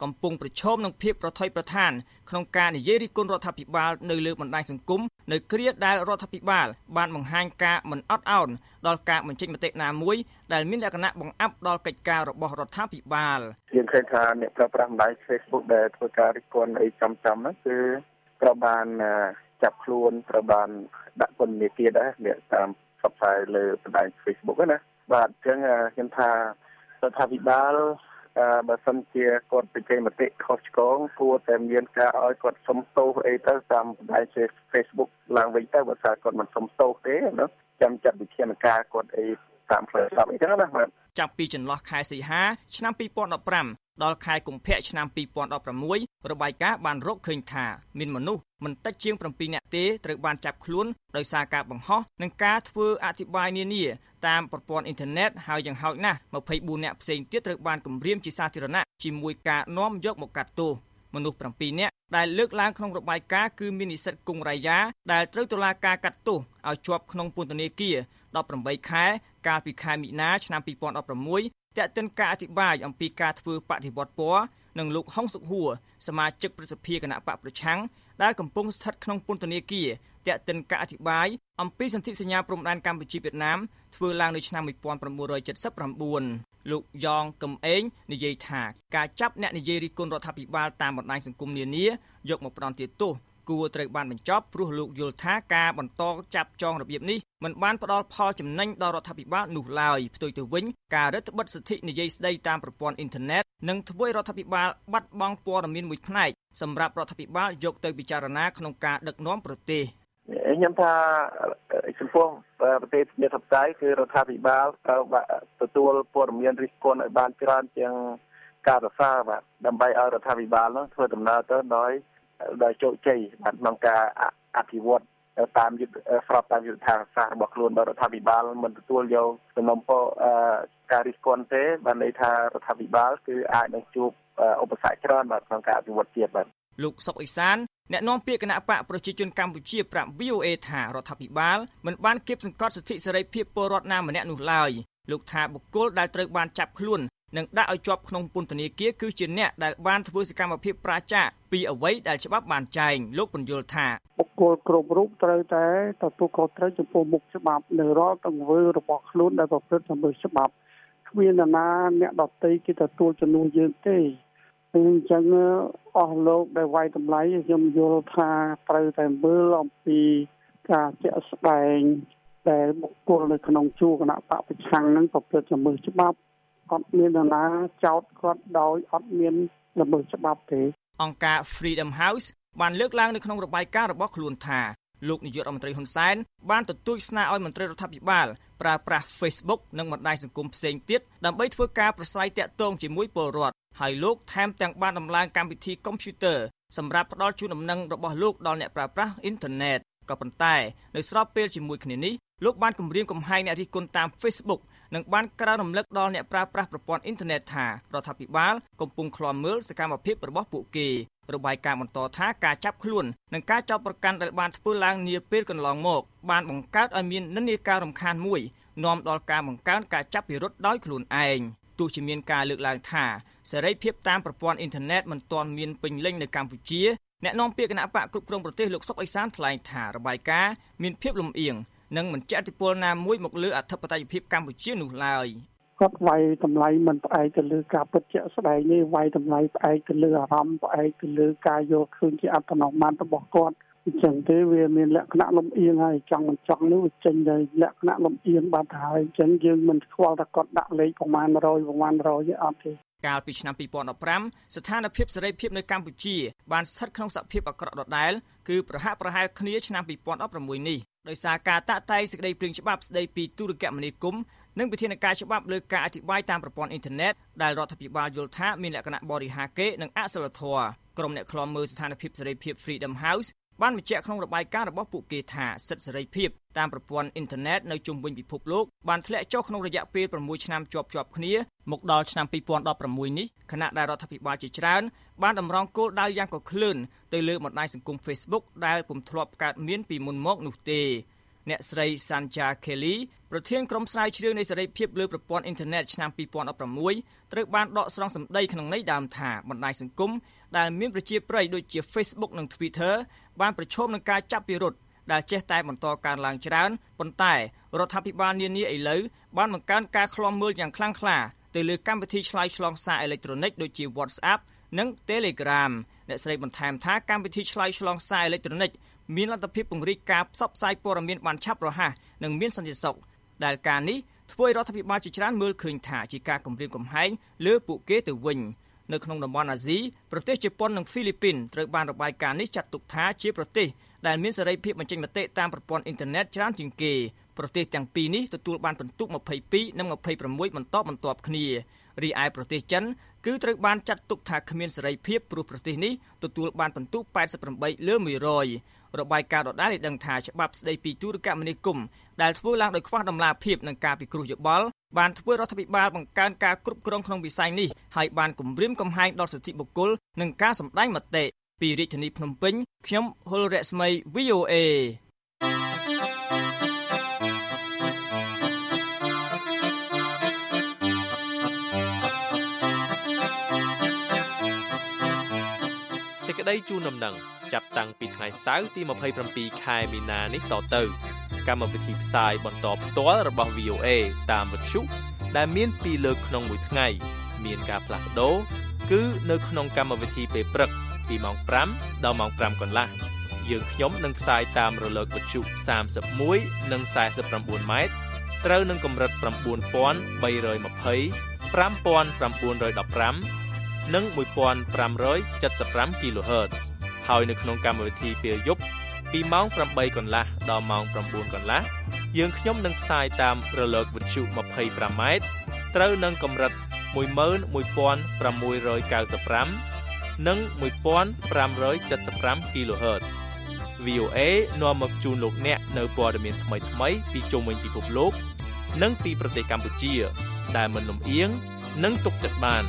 កំពុងប្រឈមនឹងភាពប្រថុយប្រថានក្នុងការនិយាយរិះគន់រដ្ឋាភិបាលនៅលើបណ្ដាញសង្គមនៅគ្រាដែលរដ្ឋាភិបាលបានបង្ហាញការមិនអត់ឱនដល់ការបញ្ចេញមតិណាមួយដែលមានលក្ខណៈបង្អាប់ដល់កិច្ចការរបស់រដ្ឋាភិបាលយើងឃើញថាអ្នកប្រើប្រាស់បណ្ដាញ Facebook ដែលធ្វើការរិះគន់អីចំចំហ្នឹងគឺត្រូវបានចាប់ខ្លួនត្រូវបានដាក់ពន្ធនាគារដែរអ្នកតាមផ្សព្វផ្សាយលើបណ្ដាញ Facebook ណាបាទអញ្ចឹងខ្ញុំថារដ្ឋាភិបាលបើសិនជាគាត់បញ្ចេញមតិខុសឆ្គងគួរតែមានការឲ្យគាត់សុំទោសអីទៅតាមបណ្ដាញ Facebook ឡើងវិញទៅបើថាគាត់មិនសុំទោសទេណាចាំចាត់វិធានការគាត់អីតាមផ្លូវច្បាប់អីចឹងណាបាទចាប់ពីចន្លោះខែសីហាឆ្នាំពីរពាន់ដប់ប្រាំដល់ខែកុម្ភៈឆ្នាំពីរពាន់ដប់ប្រាំមួយរបាយការណ៍បានរកឃើញថាមានមនុស្សមិនតិចជាង7នាក់ទេត្រូវបានចាប់ខ្លួនដោយសារការបង្ហោះនិងការធ្វើអធិប្បាយនានាតាមប្រព័ន្ធអ៊ីនធឺណិតហើយយ៉ាងហោចណាស់24នាក់ផ្សេងទៀតត្រូវបានគំរាមជាសាធារណៈជាមួយការនាំយកមកកាត់ទោសមនុស្ស7នាក់ដែលលើកឡើងក្នុងរបាយការណ៍គឺមាននិស្សិតគង់រាយាដែលត្រូវតុលាការកាត់ទោសឲ្យជាប់ក្នុងពន្ធនាគារដប់ប្រាំបីខែកាលពីខែមិនិនាឆ្នាំពីរពាន់ដប់ប្រាំមួយតែកតិនការអធិប្បាយអំពីការធ្វើបដិវត្តពណ៌និងលោកហុងសុខហួរសមាជិកប្រសិទ្ធិគណៈបកប្រឆាំងដែលកំពុងស្ថិតក្នុងពន្ធនាគារតែកតិនការអធិប្បាយអំពីសន្ធិសញ្ញាព្រំដែនកម្ពុជាវៀតណាមធ្វើឡើងនៅឆ្នាំmột nghìn chín trăm七mươi chínលោកយ៉ងកឹមអេងនិយាយថាការចាប់អ្នកនិយាយរិះគន់រដ្ឋាភិបាលតាមបណ្ដាញសង្គមនានាយកមកផ្ដន់ទោសគួរត្រូវបានបញ្ចប់ព្រោះលោកយល់ថាការបន្តចាប់ចងរបៀបនេះមិនបានផ្ដល់ផលចំណេញដល់រដ្ឋាភិបាលនោះឡើយផ្ទុយទៅវិញការរឹតបន្តឹងសិទ្ធិនិយាយស្ដីតាមប្រព័ន្ធអ៊ីនធឺណិតនឹងធ្វើឲ្យរដ្ឋាភិបាលបាត់បង់ព័ត៌មានមួយផ្នែកសម្រាប់រដ្ឋាភិបាលយកទៅពិចារណាក្នុងការដឹកនាំប្រទេសខ្ញុំថាចំពោះប្រទេសជាធិបតេយ្យគឺរដ្ឋាភិបាលត្រូវទទួលព័ត៌មានរិះគន់ឲ្យបានច្រើនជាងការរសារបាទដើម្បីឲ្យរដ្ឋាភិបាលនោះធ្វើដំណើរទៅដោយដោយជោគជ័យបាទក្នុងការអភិវឌ្ឍតាមយុទ្ធស្របតាមយុទ្ធសាស្ត្ររបស់ខ្លួនបើរដ្ឋាភិបាលមិនទទួលយកសំណុំពរការរិះគន់ទេបានន័យថារដ្ឋាភិបាលគឺអាចនឹងជួបឧបសគ្គច្រើនបាទក្នុងការអភិវឌ្ឍជាតិបាទលោកសុកអេសានអ្នកនាំពាក្យគណៈបកប្រជាជនកម្ពុជាប្រាប់ វី អូ អេ ថារដ្ឋាភិបាលមិនបានគៀបសង្កត់សិទ្ធិសេរីភាពពលរដ្ឋណាម្នាក់នោះឡើយលោកថាបុគ្គលដែលត្រូវបានចាប់ខ្លួននិងដាក់ឲ្យជាប់ក្នុងពន្ធនាគារគឺជាអ្នកដែលបានធ្វើសកម្មភាពប្រាចាកពីអ្វីដែលច្បាប់បានចែងលោកបញ្យល់ថាបុគ្គលគ្រប់រូបត្រូវតែទទួលខុសត្រូវចំពោះមុខច្បាប់នៅរាល់ទង្វើរបស់ខ្លួនដែលប្រព្រឹត្តទៅលើច្បាប់គ្មាននរណាអ្នកដទៃគេទទួលជំនួសយើងទេអញ្ចឹងអស់លោកដែលវាយតម្លៃខ្ញុំយល់ថាត្រូវតែមើលអំពីការជាក់ស្ដែងដែលបុគ្គលនៅក្នុងជួរគណៈបកប្រឆាំងនឹងប្រព្រឹត្តទៅលើច្បាប់អត់មាននរណាចោទគាត់ដោយអត់មានល្មើសច្បាប់ទេអង្គការ Freedom House បានលើកឡើងនៅក្នុងរបាយការណ៍របស់ខ្លួនថាលោកនាយករដ្ឋមន្ត្រីហ៊ុនសែនបានទទូចស្នើឲ្យមន្ត្រីរដ្ឋាភិបាលប្រើប្រាស់ Facebook និងបណ្ដាញសង្គមផ្សេងទៀតដើម្បីធ្វើការប្រស្រ័យទាក់ទងជាមួយពលរដ្ឋហើយលោកថែមទាំងបានដំឡើងកម្មវិធីកុំព្យូទ័រសម្រាប់ផ្ដល់ជូនដំណឹងរបស់លោកដល់អ្នកប្រើប្រាស់អ៊ីនធឺណិតក៏ប៉ុន្តែនៅស្របពេលជាមួយគ្នានេះលោកបានគម្រាមកំហែងអ្នករិះគន់តាម Facebook និងបានក្រើនរំលឹកដល់អ្នកប្រើប្រាស់ប្រព័ន្ធអ៊ីនធឺណិតថារដ្ឋាភិបាលកំពុងឃ្លាំមើលសកម្មភាពរបស់ពួកគេរបាយការណ៍បន្តថាការចាប់ខ្លួននិងការចោទប្រកាន់ដែលបានធ្វើឡើងនាពេលកន្លងមកបានបង្កើតឲ្យមាននិន្នាការរំខានមួយនាំដល់ការបង្កើនការចាប់ពិរុទ្ធដោយខ្លួនឯងទោះជាមានការលើកឡើងថាសេរីភាពតាមប្រព័ន្ធអ៊ីនធឺណិតមិនទាន់មានពេញលេញនៅកម្ពុជាអ្នកនាំពាក្យគណៈបកគ្រប់គ្រងប្រទេសលោកសុកអេសានថ្លែងថារបាយការណ៍មានភាពលំអៀងនិងមិនជះឥទ្ធិពលណាមួយមកលើអធិបតេយ្យភាពកម្ពុជានោះឡើយគាត់វាយតម្លៃមិនផ្អែកទៅលើការពិតជាក់ស្ដែងនេះវាយតម្លៃផ្អែកទៅលើអារម្មណ៍ផ្អែកទៅលើការយល់ឃើញជាអត្តនោម័តរបស់គាត់អញ្ចឹងទេវាមានលក្ខណៈលំអៀងហើយចង់មិនចង់នោះវាចេញដោយលក្ខណៈលំអៀងបាត់ហើយអញ្ចឹងយើងមិនស្គាល់ថាគាត់ដាក់លេខប្រមាណរយប្រមាណរយទេអត់ទេកាលពីឆ្នាំពីរពាន់ដប់ប្រាំស្ថានភាពសេរីភាពនៅកម្ពុជាបានស្ថិតក្នុងសភាពអាក្រក់ដដែលគឺប្រហាក់ប្រហែលគ្នាឆ្នាំពីរពាន់ដប់ប្រាំមួយនេះដោយសារការតាក់តែងសេចក្តីព្រាងច្បាប់ស្តីពីទូរគមនាគមន៍និងវិធានការច្បាប់លើការអធិប្បាយតាមប្រព័ន្ធអ៊ីនធឺណិតដែលរដ្ឋាភិបាលយល់ថាមានលក្ខណៈបរិហាកេនិងអសិលធម៌ក្រុមអ្នកឃ្លាំមើលស្ថានភាពសេរីភាព Freedom House បានបញ្ជាក់ក្នុងរបាយការណ៍របស់ពួកគេថាសិទ្ធិសេរីភាពតាមប្រព័ន្ធអ៊ីនធឺណិតនៅជុំវិញពិភពលោកបានធ្លាក់ចុះក្នុងរយៈពេលប្រាំមួយឆ្នាំជាប់ៗគ្នាមកដល់ឆ្នាំពីរពាន់ដប់ប្រាំមួយនេះខណៈដែលរដ្ឋាភិបាលជាច្រើនបានតម្រង់គោលដៅយ៉ាងកក្លឿនទៅលើបណ្ដាញសង្គម Facebook ដែលពុំធ្លាប់កើតមានពីមុនមកនោះទេអ្នកស្រី Sanja Kelly ប្រធានក្រុមស្រាវជ្រាវនៃសេរីភាពលើប្រព័ន្ធអ៊ីនធឺណិតឆ្នាំពីរពាន់ដប់ប្រាំមួយត្រូវបានដកស្រង់សម្ដីក្នុងន័យដើមថាបណ្ដាញសង្គមដែលមានប្រជាប្រិយដូចជា Facebook និង Twitter បានប្រឈមនឹងការចាប់ពិរុទ្ធដែលចេះតែបន្តកើនឡើងច្រើនប៉ុន្តែរដ្ឋាភិបាលនានាឥឡូវបានបង្កើនការឃ្លាំមើលយ៉ាងខ្លាំងក្លាទៅលើកម្មវិធីឆ្លើយឆ្លងសារអេឡិចត្រូនិកដូចជា WhatsApp និង Telegram អ្នកស្រីបន្ថែមថាកម្មវិធីឆ្លើយឆ្លងសារអេឡិចត្រូនិកមានលទ្ធភាពពង្រីកការផ្សព្វផ្សាយព័ត៌មានបានឆាប់រហ័សនិងមានសន្តិសុខដែលការនេះធ្វើឲ្យរដ្ឋាភិបាលជាច្រើនមើលឃើញថាជាការគំរាមកំហែងលើពួកគេទៅវិញនៅក្នុងតំបន់អាស៊ីប្រទេសជប៉ុននិងហ្វីលីពីនត្រូវបានរបាយការណ៍នេះចាត់ទុកថាជាប្រទេសដែលមានសេរីភាពបញ្ចេញមតិតាមប្រព័ន្ធអ៊ីនធឺណិតច្រើនជាងគេប្រទេសទាំងពីរនេះទទួលបានពិន្ទុម្ភៃពីរនិងម្ភៃប្រាំមួយបន្តបន្ទាប់គ្នារីឯប្រទេសចិនគឺត្រូវបានចាត់ទុកថាគ្មានសេរីភាពព្រោះប្រទេសនេះទទួលបានពិន្ទុប៉ែតសិបប្រាំបីលើមួយរយរបាយការណ៍ដដែលបានដឹងថាច្បាប់ស្តីពីទូរគមនាគមន៍ដែលធ្វើឡើងដោយខ្វះតម្លាភាពនិងការពិគ្រោះយោបល់បានធ្វើរដ្ឋាភិបាលបង្កើនការគ្រប់គ្រងក្នុងវិស័យនេះហើយបានគំរាមកំហែងដល់សិទ្ធិបុគ្គលនិងការសម្ដែងមតិពីរាជធានីភ្នំពេញខ្ញុំហុលរស្មី វី អូ អេសេចក្តីជូនដំណឹងចាប់តាំងពីថ្ងៃសៅរ៍ទីម្ភៃប្រាំពីរខែមីនានេះតទៅកម្មវិធីផ្សាយបន្តផ្ទាល់របស់ វី អូ អេ តាមវិទ្យុដែលមានពីរលើកក្នុងមួយថ្ងៃមានការផ្លាស់ប្ដូរគឺនៅក្នុងកម្មវិធីពេលព្រឹកពីម៉ោងប្រាំដល់ម៉ោងប្រាំកន្លះយើងខ្ញុំនឹងផ្សាយតាមរលកវិទ្យុសាមសិបមួយនិងសែសិបប្រាំបួនម៉ែត្រត្រូវនឹងកម្រិត៩ពាន់បីរយម្ភៃ ប្រាំពាន់ប្រាំបួនរយដប់ប្រាំនិងមួយពាន់ប្រាំរយចិតសិបប្រាំ គីឡូហឺតซ์ ហើយនៅក្នុងកម្មវិធីពេលយប់ពីម៉ោងប្រាំបីកន្លះដល់ម៉ោងប្រាំបួនកន្លះយើងខ្ញុំនឹងផ្សាយតាមរលកវិទ្យុម្ភៃប្រាំម៉ែត្រត្រូវនឹងកម្រិតមួយម៉ឺនមួយពាន់ប្រាំមួយរយកៅសិបប្រាំនិងមួយពាន់ប្រាំរយចិតសិបប្រាំ គីឡូហឺតซ์ វី អូ អេ នាំមកជូនលោកអ្នកនៅព័ត៌មានថ្មីៗពីជុំវិញពិភពលោកនិងពីប្រទេសកម្ពុជាដែលមិនលំអៀងនិងទុកចិត្តបាន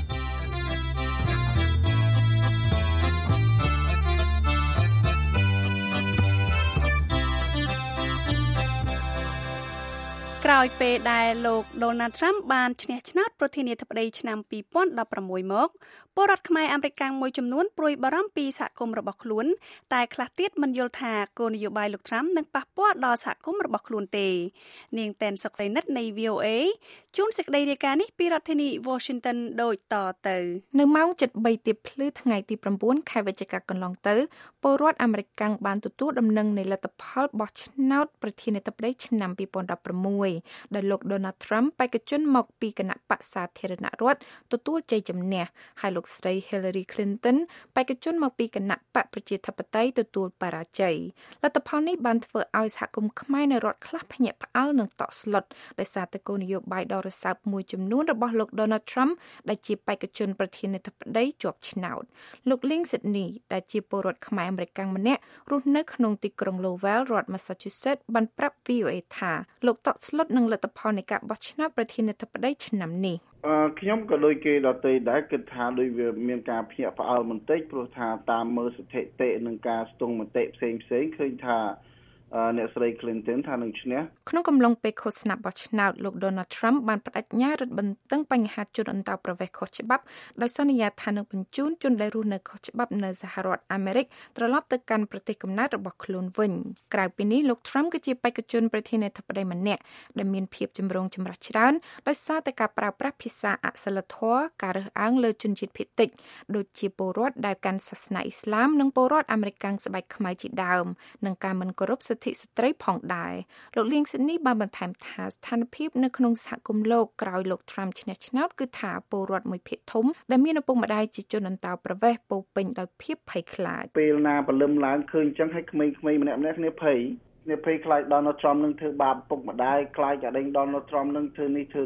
ក្រោយពេលដែលលោក Donald Trump បានឈ្នះឆ្នោតប្រធានាធិបតីឆ្នាំពីរពាន់ដប់ប្រាំមួយមកពលរដ្ឋខ្មែរអាមេរិកមួយចំនួនព្រួយបារម្ភពីសហគមន៍របស់ខ្លួនតែខ្លះទៀតមិនយល់ថាគោលនយោបាយលោក Trump នឹងប៉ះពាល់ដល់សហគមន៍របស់ខ្លួនទេនាងតែនសុកសីនិតនៃ វី អូ អេ ជួនសេចក្តីរាយការណ៍នេះពីរដ្ឋធានី Washington ដូចតទៅនៅម៉ោង ជិតបីទៀបភ្លឺថ្ងៃទីប្រាំបួនខែវិច្ឆិកាកន្លងទៅពលរដ្ឋអាមេរិកបានទទួលដំណឹងនៃលទ្ធផលបោះឆ្នោតប្រធានាធិបតីឆ្នាំពីរពាន់ដប់ប្រាំមួយដែលលោក Donald Trump បេក្ខជនមកពីគណៈបក្សសាធារណរដ្ឋទទួលជ័យជំនះហើយលោកស្រី Hillary Clinton បេក្ខជនមកពីគណៈបកប្រជាធិបតេយ្យទទួលបរាជ័យលទ្ធផលនេះបានធ្វើឲ្យសហគមន៍ខ្មែរនៅរដ្ឋខ្លះភ្ញាក់ផ្អើលនិងតក់ស្លុតដោយសារតែគោលនយោបាយដ៏រសើបមួយចំនួនរបស់លោក Donald Trump ដែលជាបេក្ខជនប្រធានាធិបតីជាប់ឆ្នោតលោក Ling Sydney ដែលជាពលរដ្ឋខ្មែរអាមេរិកម្នាក់រស់នៅក្នុងទីក្រុង Lowell រដ្ឋ Massachusetts បានប្រាប់ វី អូ អេ ថាលោកតក់ស្លុតនឹងលទ្ធផលនៃការបោះឆ្នោតប្រធានាធិបតីឆ្នាំនេះអឺខ្ញុំក៏ដូចគេដទៃដែរគិតថាដូចវាមានការភ្ញាក់ផ្អើលបន្តិចព្រោះថាតាមមើលស្ថិតិនិងការស្ទង់មតិផ្សេងផ្សេងឃើញថាអ្នកស្រី Clinton ថានឹងឈ្នះក្នុងកំឡុងពេលឃោសនាបោះឆ្នោតលោក Donald Trump បានបដិញ្ញារឹតបន្តឹងបញ្ហាជនអន្តោប្រវេសន៍ខុសច្បាប់ដោយសន្យាថានឹងបញ្ជូនជនដែលរស់នៅខុសច្បាប់នៅសហរដ្ឋអាមេរិកត្រឡប់ទៅកាន់ប្រទេសកំណើតរបស់ខ្លួនវិញក្រៅពីនេះលោក Trump គឺជាបេក្ខជនប្រធានាធិបតីម្នាក់ដែលមានភាពចម្រូងចម្រាសច្រើនដោយសារតែការប្រើប្រាស់ភាសាអសិលធម៌ការរើសអើងលើជនជាតិភាគតិចដូចជាពលរដ្ឋដែលកាន់សាសនាអ៊ីស្លាមនិងពលរដ្ឋអាមេរិកស្បែកខ្មៅជាដើមនិងការមិនគោរពសិទ្ធិស្ត្រីផងដែរលោកលៀងស៊ីនីបានបន្ថែមថាស្ថានភាពនៅក្នុងសហគមន៍លោកក្រោយលោក Trump ឈ្នះឆ្នោតគឺថាពលរដ្ឋមួយភាគធំដែលមានឪពុកម្ដាយជាជនអន្តោប្រវេសន៍ពោពេញដោយភាពភ័យខ្លាចពេលណាព្រលឹមឡើងឃើញអញ្ចឹងឲ្យក្មេងៗម្នាក់ម្នាក់គ្នាភ័យគ្នាភ័យខ្លាច Donald Trump នឹងធ្វើបាបឪពុកម្ដាយខ្លាចអាដេញ Donald Trump នឹងធ្វើនេះធ្វើនោះ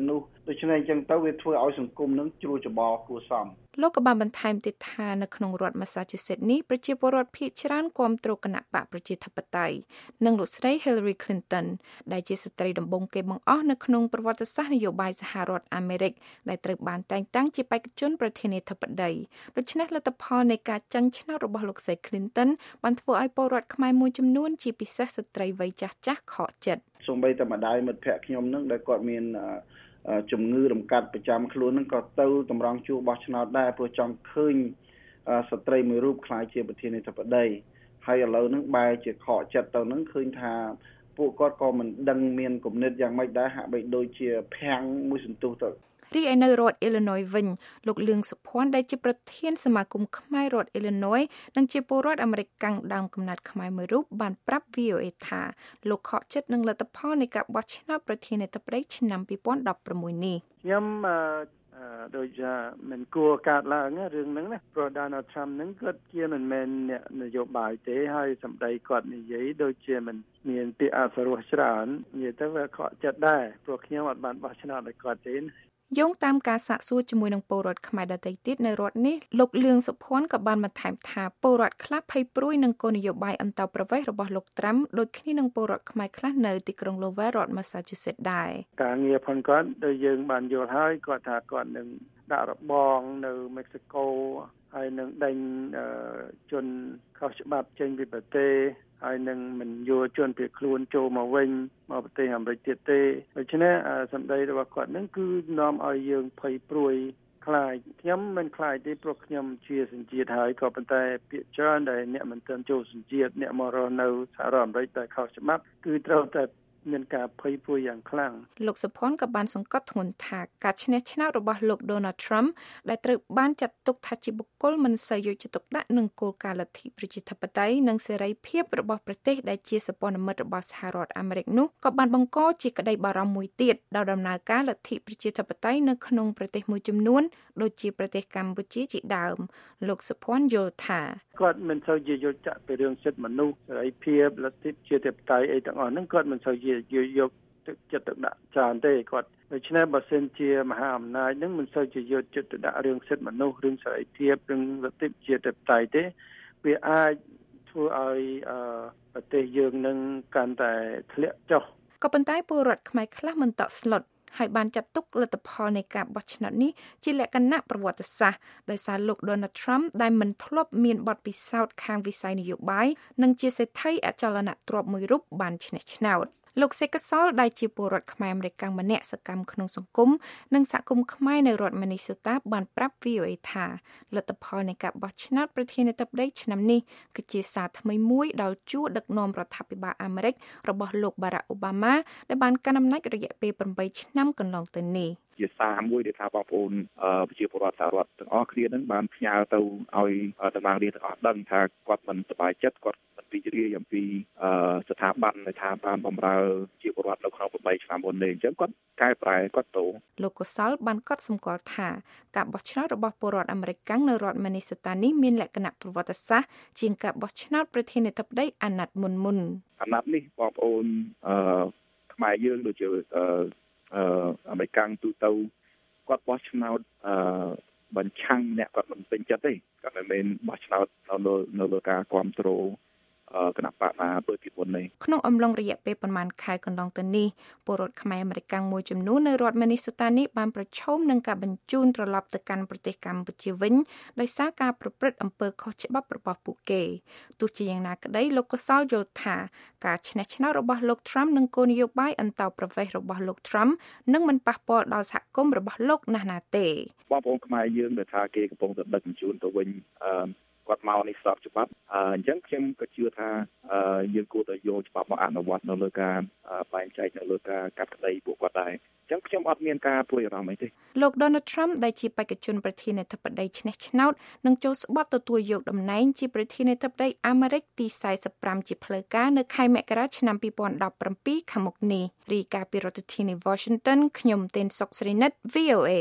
ដូច្នេះអញ្ចឹងទៅវាធ្វើឲ្យសង្គមនឹងជ្រួលច្បល់គួរសមលោកក៏បានបន្ថែមទៀតថានៅក្នុងរដ្ឋ Massachusetts នេះប្រជាពលរដ្ឋភាគច្រើនគាំទ្រគណៈបកប្រជាធិបតេយ្យនិងលោកស្រី Hillary Clinton ដែលជាស្ត្រីដំបូងគេបង្អស់នៅក្នុងប្រវត្តិសាស្ត្រនយោបាយសហរដ្ឋអាមេរិកដែលត្រូវបានតែងតាំងជាបេក្ខជនប្រធានាធិបតីដូច្នេះលទ្ធផលនៃការចាញ់ឆ្នោតរបស់លោកស្រី Clinton បានធ្វើឲ្យពលរដ្ឋខ្មែរមួយចំនួនជាពិសេសស្ត្រីវ័យចាស់ចាស់ខកចិត្តសូម្បីតែម្ដាយមិត្តភ័ក្តិខ្ញុំនឹងដែលគាត់មានជំងឺរំកាត់ប្រចាំខ្លួននឹងក៏ទៅតម្រង់ជួរបោះឆ្នោតដែរព្រោះចង់ឃើញស្ត្រីមួយរូបក្លាយជាប្រធានាធិបតីហើយឥឡូវនឹងបែរជាខកចិត្តទៅនឹងឃើញថាពួកគាត់ក៏មិនដឹងមានគំនិតយ៉ាងម៉េចដែរហាក់បីដូចជាភាំងមួយសន្ទុះទៅរីឯនៅរដ្ឋ Illinois វិញលោកលឿងសុភ័ណ្ឌដែលជាប្រធានសមាគមខ្មែររដ្ឋ Illinois និងជាពលរដ្ឋអាមេរិកកាំងដើមកំណើតខ្មែរមួយរូបបានប្រាប់ V O A ថាលោកខកចិត្តនឹងលទ្ធផលនៃការបោះឆ្នោតប្រធានាធិបតីឆ្នាំពីរពាន់ដប់ប្រាំមួយនេះខ្ញុំដូចថាមិនគួរកាត់ឡើងរឿងហ្នឹងណាព្រោះ Donald Trump ហ្នឹងគាត់ជាមិនមែនអ្នកនយោបាយទេហើយសម្ដីគាត់និយាយដូចជាមិនមានពាក្យអសរោះច្រើននិយាយទៅវាខកចិត្តដែរព្រោះខ្ញុំអត់បានបោះឆ្នោតឲ្យគាត់ទេយោងតាមការសាកសួរជាមួយនឹងពលរដ្ឋខ្មែរដទៃទៀតនៅរដ្ឋនេះលោកលឿងសុភ័ណ្ឌក៏បានបន្ថែមថាពលរដ្ឋខ្លះភ័យព្រួយនឹងគោលនយោបាយអន្តោប្រវេសន៍របស់លោកត្រាំដូចគ្នានឹងពលរដ្ឋខ្មែរខ្លះនៅទីក្រុង Lowell រដ្ឋ Massachusetts ដែរការងារផងគាត់ដោយយើងបានយល់ហើយគាត់ថាគាត់នឹងដាក់របងនៅមិចស៊ីកូហើយនឹងដេញជនខុសច្បាប់ចេញពីប្រទេសហើយនឹងមិនយកជនភៀសខ្លួនចូលមកវិញមកប្រទេសអាមេរិកទៀតទេដូច្នេះសម្ដីរបស់គាត់នឹងគឺនាំឲ្យយើងភ័យព្រួយខ្លាចខ្ញុំមិនខ្លាចទេព្រោះខ្ញុំជាសញ្ជាតិហើយក៏ប៉ុន្តែពាក្យច្រើនដែលអ្នកមិនទាន់ចូលសញ្ជាតិអ្នកមករស់នៅសហរដ្ឋអាមេរិកតែខុសច្បាប់គឺត្រូវតែមានការភ័យព្រួយយ៉ាងខ្លាំងលោកសុភ័ណ្ឌក៏បានសង្កត់ធ្ងន់ថាការឈ្នះឆ្នោតរបស់លោក Donald Trump ដែលត្រូវបានចាត់ទុកថាជាបុគ្គលមិនសូវយកចិត្តទុកដាក់នឹងគោលការណ៍លទ្ធិប្រជាធិបតេយ្យនិងសេរីភាពរបស់ប្រទេសដែលជាសព្វមិត្តរបស់សហរដ្ឋអាមេរិកនោះក៏បានបង្កជាក្តីបារម្ភមួយទៀតដល់ដំណើរការលទ្ធិប្រជាធិបតេយ្យនៅក្នុងប្រទេសមួយចំនួនដូចជាប្រទេសកម្ពុជាជាដើមលោកសុភ័ណ្ឌយល់ថាគាត់មិនសូវជាយកចាក់ពីរឿងសិទ្ធិមនុស្សសេរីភាពលទ្ធិប្រជាធិបតេយ្យអីទាំងអស់ហ្នឹងគាត់មិនសូវជាយកទឹកចិត្តទៅដាក់ច្រើនទេគាត់ដូច្នេះបើសិនជាមហាអំណាចហ្នឹងមិនសូវជាយកចិត្តទៅដាក់រឿងសិទ្ធិមនុស្សរឿងសេរីភាពរឿងលទ្ធិប្រជាធិបតេយ្យទេវាអាចធ្វើឲ្យប្រទេសយើងនឹងកាន់តែធ្លាក់ចុះក៏ប៉ុន្តែពលរដ្ឋខ្មែរខ្លះមិនតក់ស្លុតហើយបានចាត់ទុកលទ្ធផលនៃការបោះឆ្នោតនេះជាលក្ខណៈប្រវត្តិសាស្ត្រដោយសារលោក Donald Trump ដែលមិនធ្លាប់មានបទពិសោធន៍ខាងវិស័យនយោបាយនិងជាសេដ្ឋីអចលនទ្រព្យមួយរូបបានឈ្នះឆ្នោតលោកសេកសលដែលជាពលរដ្ឋខ្មែរអាមេរិកម្នាក់សកម្មក្នុងសង្គមនិងសហគមន៍ខ្មែរនៅរដ្ឋ Minnesota បានប្រាប់ V O A ថាលទ្ធផលនៃការបោះឆ្នោតប្រធានាធិបតីឆ្នាំនេះគឺជាសារថ្មីមួយដល់ជួរដឹកនាំរដ្ឋាភិបាលអាមេរិករបស់លោក Barack Obama ដែលបានកាន់អំណាចរយៈពេលប្រាំបីឆ្នាំកន្លងទៅនេះជាសារមួយដែលថាបងប្អូនប្រជាពលរដ្ឋសហរដ្ឋទាំងអស់គ្នានឹងបានផ្ញើទៅឲ្យតំណាងរាស្ត្រទាំងអស់ដឹងថាគាត់មិនសប្បាយចិត្តគាត់មិនរីករាយអំពីស្ថាប័នដែលថាបានបម្រើជាពលរដ្ឋនៅក្នុងប្រាំបីឆ្នាំមុននេះអញ្ចឹងគាត់កែប្រែគាត់ទៅលោកកុសលបានកត់សម្គាល់ថាការបោះឆ្នោតរបស់ពលរដ្ឋអាមេរិកកាំងនៅរដ្ឋ Minnesota នេះមានលក្ខណៈប្រវត្តិសាស្ត្រជាងការបោះឆ្នោតប្រធានាធិបតីអាណត្តិមុនមុនអាណត្តិនេះបងប្អូនអឺខ្មែរយើងដូចជាអឺអឺអាមេរិកទូទៅគាត់បោះឆ្នោតអឺបញ្ឆាំងអ្នកគាត់មិនពេញចិត្តទេគាត់មិនមែនបោះឆ្នោតនៅនៅលើការគ្រប់គ្រងគណៈបកណាបើទីមុននេះក្នុងអំឡុងរយៈពេលប្រមាណខែកន្លងទៅនេះពលរដ្ឋខ្មែរអាមេរិកមួយចំនួននៅរដ្ឋ Minnesota នេះបានប្រឈមនឹងការបញ្ជូនត្រឡប់ទៅកាន់ប្រទេសកម្ពុជាវិញដោយសារការប្រព្រឹត្តអំពើខុសច្បាប់របស់ពួកគេទោះជាយ៉ាងណាក្តីលោកកសលយល់ថាការឈ្នះឆ្នោតរបស់លោក Trump និងគោលនយោបាយអន្តោប្រវេសន៍របស់លោក Trump នឹងមិនប៉ះពាល់ដល់សហគមន៍របស់លោកណាស់ណាទេបងប្អូនខ្មែរយើងដែលថាគេកំពុងតែដឹកជញ្ជូនទៅវិញអឺគាត់មកនេះស្របច្បាប់អញ្ចឹងខ្ញុំក៏ជឿថាយើងគួរតែយកច្បាប់មកអនុវត្តនៅលើការបែងចែកនៅលើការកាត់ក្តីពួកគាត់ដែរអញ្ចឹងខ្ញុំអត់មានការព្រួយអារម្មណ៍អីទេលោក Donald Trump ដែលជាបេក្ខជនប្រធានាធិបតីឈ្នះឆ្នោតនឹងចូលស្បត់ទទួលយកតំណែងជាប្រធានាធិបតីអាមេរិកទីសែនសិបប្រាំជាផ្លូវការនៅខែមករាឆ្នាំពីរពាន់ដប់ប្រាំពីរខាងមុខនេះរីកាពីរដ្ឋធានី Washington ខ្ញុំទេនសុកស្រីនិត V O A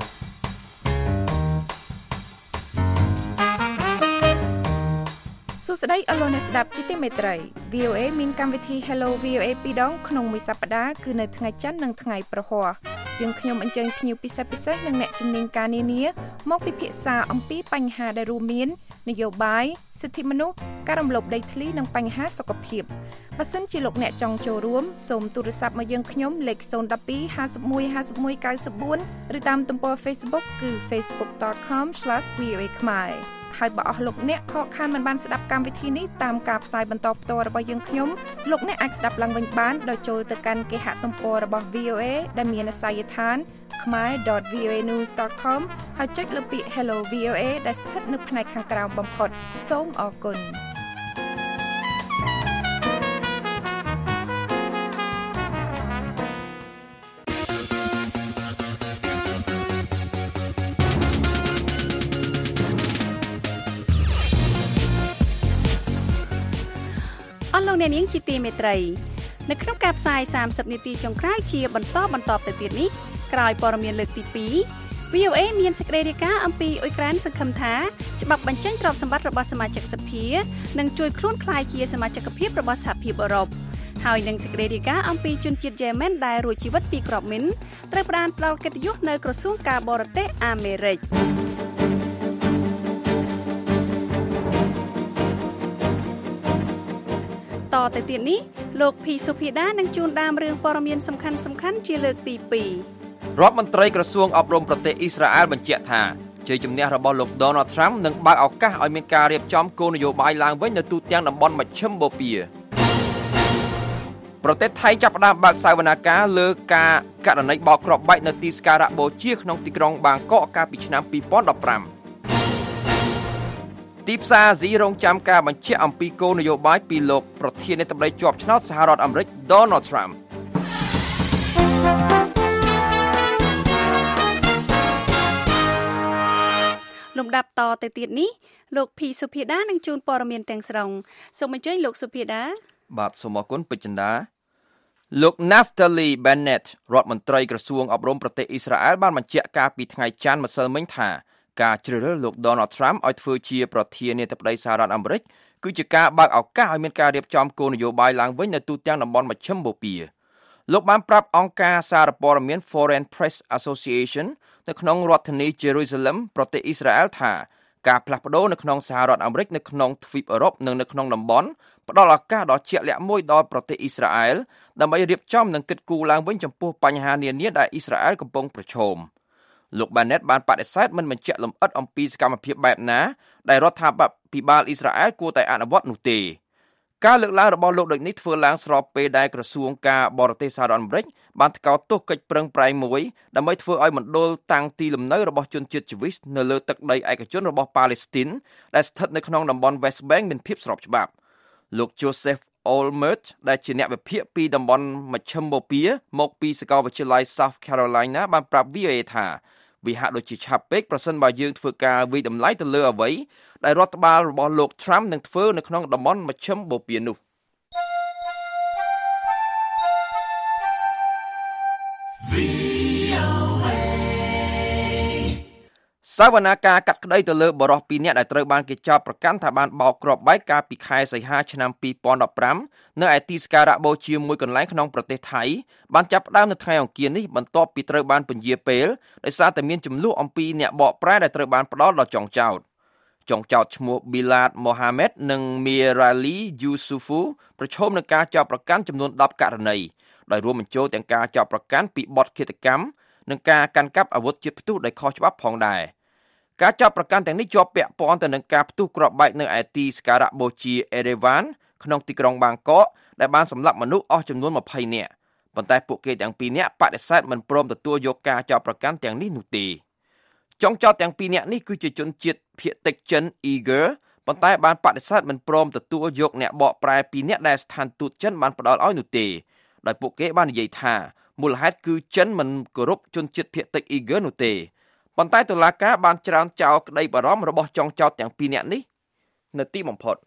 សួស្ដីអស់លោកអ្នកស្ដាប់ជាទីមេត្រី វី អូ เอ មានកម្មវិធី Hello វី អូ เอ ពីរដងក្នុងមួយសប្ដាហ៍គឺនៅថ្ងៃច័ន្ទនិងថ្ងៃប្រហ័សយើងខ្ញុំអញ្ជើញភ្ញៀវពិសេសពិសេសនិងអ្នកជំនាញការនានាមកពិភាក្សាអំពីបញ្ហាដែលរួមមាននយោបាយសិទ្ធិមនុស្សការរំលោភដីធ្លីនិងបញ្ហាសុខភាពបើសិនជាលោកអ្នកចង់ចូលរួមសូមទូរស័ព្ទមកយើងខ្ញុំលេខศูนย์ หนึ่ง สอง ห้า หนึ่ง ห้า หนึ่ง เก้า สี่ ឬតាមទំព័រ Facebook គឺ facebook dot com slash v o a khmerហើយបើអស់លោកអ្នកខកខានមិនបានស្ដាប់កម្មវិធីនេះតាមការផ្សាយបន្តផ្ទាល់របស់យើងខ្ញុំលោកអ្នកអាចស្ដាប់ឡើងវិញបានដោយចូលទៅកាន់គេហទំព័ររបស់ វី អូ เอ ដែលមានអាសយដ្ឋាន khmer dot v o a news dot com ហើយចុចលើពាក្យ Hello វី អូ เอ ដែលស្ថិតនៅផ្នែកខាងក្រោមបំផុតសូមអរគុណអស់លោកអ្នកនាងជាទីមេត្រីនៅក្នុងការផ្សាយសាមសិបនាទីចុងក្រោយជាបន្តបន្តទៅទៀតនេះក្រោយព័ត៌មានលើកទីពីរ វី អូ เอ មានសេចក្តីរាយការណ៍អំពីអ៊ុយក្រែនសង្ឃឹមថាច្បាប់បញ្ចេញទ្រព្យសម្បត្តិរបស់សមាជិកសភានឹងជួយខ្លួនក្លាយជាសមាជិកភាពរបស់សហភាពអឺរ៉ុបហើយនឹងសេចក្តីរាយការណ៍អំពីជនជាតិយេម៉ែនដែលរួចជីវិតពីគ្រាប់មីនត្រូវផ្ដាល់ផ្ដល់កិត្តិយសនៅក្រសួងការបរទេសអាមេរិកតទៅទៀតនេះលោកភីសុភាដានឹងជួនដើមរឿងព័ត៌មានសំខាន់សំខាន់ជាលើកទីពីររដ្ឋមន្ត្រីក្រសួងអប់រំប្រទេសអ៊ីស្រាអែលបញ្ជាក់ថាជ័យជំនះរបស់លោក Donald Trump នឹងបើកឱកាសឲ្យមានការរៀបចំគោលនយោបាយឡើងវិញនៅទូទាំងតំបន់មជ្ឈិមបូព៌ាប្រទេសថៃចាប់ផ្ដើមបើកសវនាការលើការករណីបោកគ្រាប់បែកនៅទីសក្ការៈបូជាក្នុងទីក្រុងបាងកកកាលពីឆ្នាំពីរពាន់ដប់ប្រាំទីផ្សារស៊ីរងចាំការបញ្ជាក់អំពីគោលនយោបាយពីលោកប្រធានាធិបតីជាប់ឆ្នោតសហរដ្ឋអាមេរិក Donald Trump លំដាប់តទៅទៀតនេះលោកភីសុភាដានឹងជូនព័ត៌មានទាំងស្រុងសូមអញ្ជើញលោកសុភាដាបាទសូមអរគុណពេជ្រចិន្តាលោក Naftali Bennett រដ្ឋមន្ត្រីក្រសួងអប់រំប្រទេសអ៊ីស្រាអែលបានបញ្ជាក់កាលពីថ្ងៃច័ន្ទម្សិលមិញថាការជ្រើសរើសលោក Donald Trump ឲ្យធ្វើជាប្រធានាធិបតីសហរដ្ឋអាមេរិកគឺជាការបើកឱកាសឲ្យមានការរៀបចំគោលនយោបាយឡើងវិញនៅទូទាំងតំបន់មជ្ឈិមបូព៌ាលោកបានប្រាប់អង្គការសារព័ត៌មាន Foreign Press Association នៅក្នុងរដ្ឋធានី Jerusalem ប្រទេសអ៊ីស្រាអែលថាការផ្លាស់ប្ដូរនៅក្នុងសហរដ្ឋអាមេរិកនៅក្នុងទ្វីបអឺរ៉ុបនិងនៅក្នុងតំបន់ផ្ដល់ឱកាសដ៏ជាក់លាក់មួយដល់ប្រទេសអ៊ីស្រាអែលដើម្បីរៀបចំនិងគិតគូរឡើងវិញចំពោះបញ្ហានានាដែលអ៊ីស្រាអែលកំពុងប្រឈមលោក Bennett បានបដិសេធមិនបញ្ជាក់លម្អិតអំពីសកម្មភាពបែបណាដែលរដ្ឋាភិបាលអ៊ីស្រាអែលគួរតែអនុវត្តនោះទេការលើកឡើងរបស់លោកដូចនេះធ្វើឡើងស្របពេលដែលក្រសួងការបរទេសសហរដ្ឋអាមេរិកបានថ្កោលទោសកិច្ចប្រឹងប្រែងមួយដើម្បីធ្វើឲ្យមណ្ឌលតាំងទីលំនៅរបស់ជនជាតិជីវីសនៅលើទឹកដីឯកជនរបស់ប៉ាឡេស្ទីនដែលស្ថិតនៅក្នុងតំបន់ West Bank មានភាពស្របច្បាប់លោក Joseph Olmert ដែលជាអ្នកវិភាគពីតំបន់មជ្ឈិមបូព៌ាមកពីសាកលវិទ្យាល័យ South Carolina បានប្រាប់ វី អូ เอ ថាវាហាក់ដូចជាឆាប់ពេកប្រសិនបើយើងធ្វើការវិតម្លៃទៅលើអ្វីដែលរដ្ឋបាលរបស់លោក Trump នឹងធ្វើនៅក្នុងតំបន់មជ្ឈិមបូព៌ានោះសវនាការកាត់ក្តីទៅលើបរិសុទ្ធពីរនាក់ដែលត្រូវបានគេចោទប្រកាន់ថាបានបោកគ្រាប់បែកកាលពីខែសីហាឆ្នាំពីរពាន់ដប់ប្រាំនៅឯទីសក្ការៈបូជាមួយកន្លែងក្នុងប្រទេសថៃបានចាប់ផ្ដើមនៅថ្ងៃអង្គារនេះបន្ទាប់ពីត្រូវបានពន្យាពេលដោយសារតែមានចំនួនអំពីអ្នកបកប្រែដែលត្រូវបានផ្ដោតដល់ចុងចោទចុងចោទឈ្មោះ Bilal Mohammed និង Mirali Yusufu ប្រឈមនឹងការចោទប្រកាន់ចំនួនដប់ករណីដោយរួមបញ្ចូលទាំងការចោទប្រកាន់ពីបទឃាតកម្មនិងការកាន់កាប់អាវុធជាតិផ្ទុះដោយខុសច្បាប់ផងដែរការចាប់ប្រកាន់ទាំងនេះជាប់ពាក់ព័ន្ធទៅនឹងការផ្ទុះគ្រាប់បែកនៅឯទីសក្ការៈបូជា Erevan ក្នុងទីក្រុងបាងកកដែលបានសម្លាប់មនុស្សអស់ចំនួនម្ភៃនាក់ប៉ុន្តែពួកគេទាំងពីរនាក់បដិសេធមិនព្រមទទួលយកការចាប់ប្រកាន់ទាំងនេះនោះទេចុងចោទទាំងពីរនាក់នេះគឺជាជនជាតិភាគតិចចិន Uyghur ប៉ុន្តែបានបដិសេធមិនព្រមទទួលយកអ្នកបកប្រែពីរនាក់ដែលស្ថានទូតចិនបានផ្ដល់ឲ្យនោះទេដោយពួកគេបាននិយាយថាមូលហេតុគឺចិនមិនគោរពជនជាតិភាគតិច Uyghur នោះទេប៉ុន្តែតុលាការបានច្រានចោលក្តីបារម្ភរបស់ចុងចោទទាំងពីរនាក់នេះនៅទីបំផុត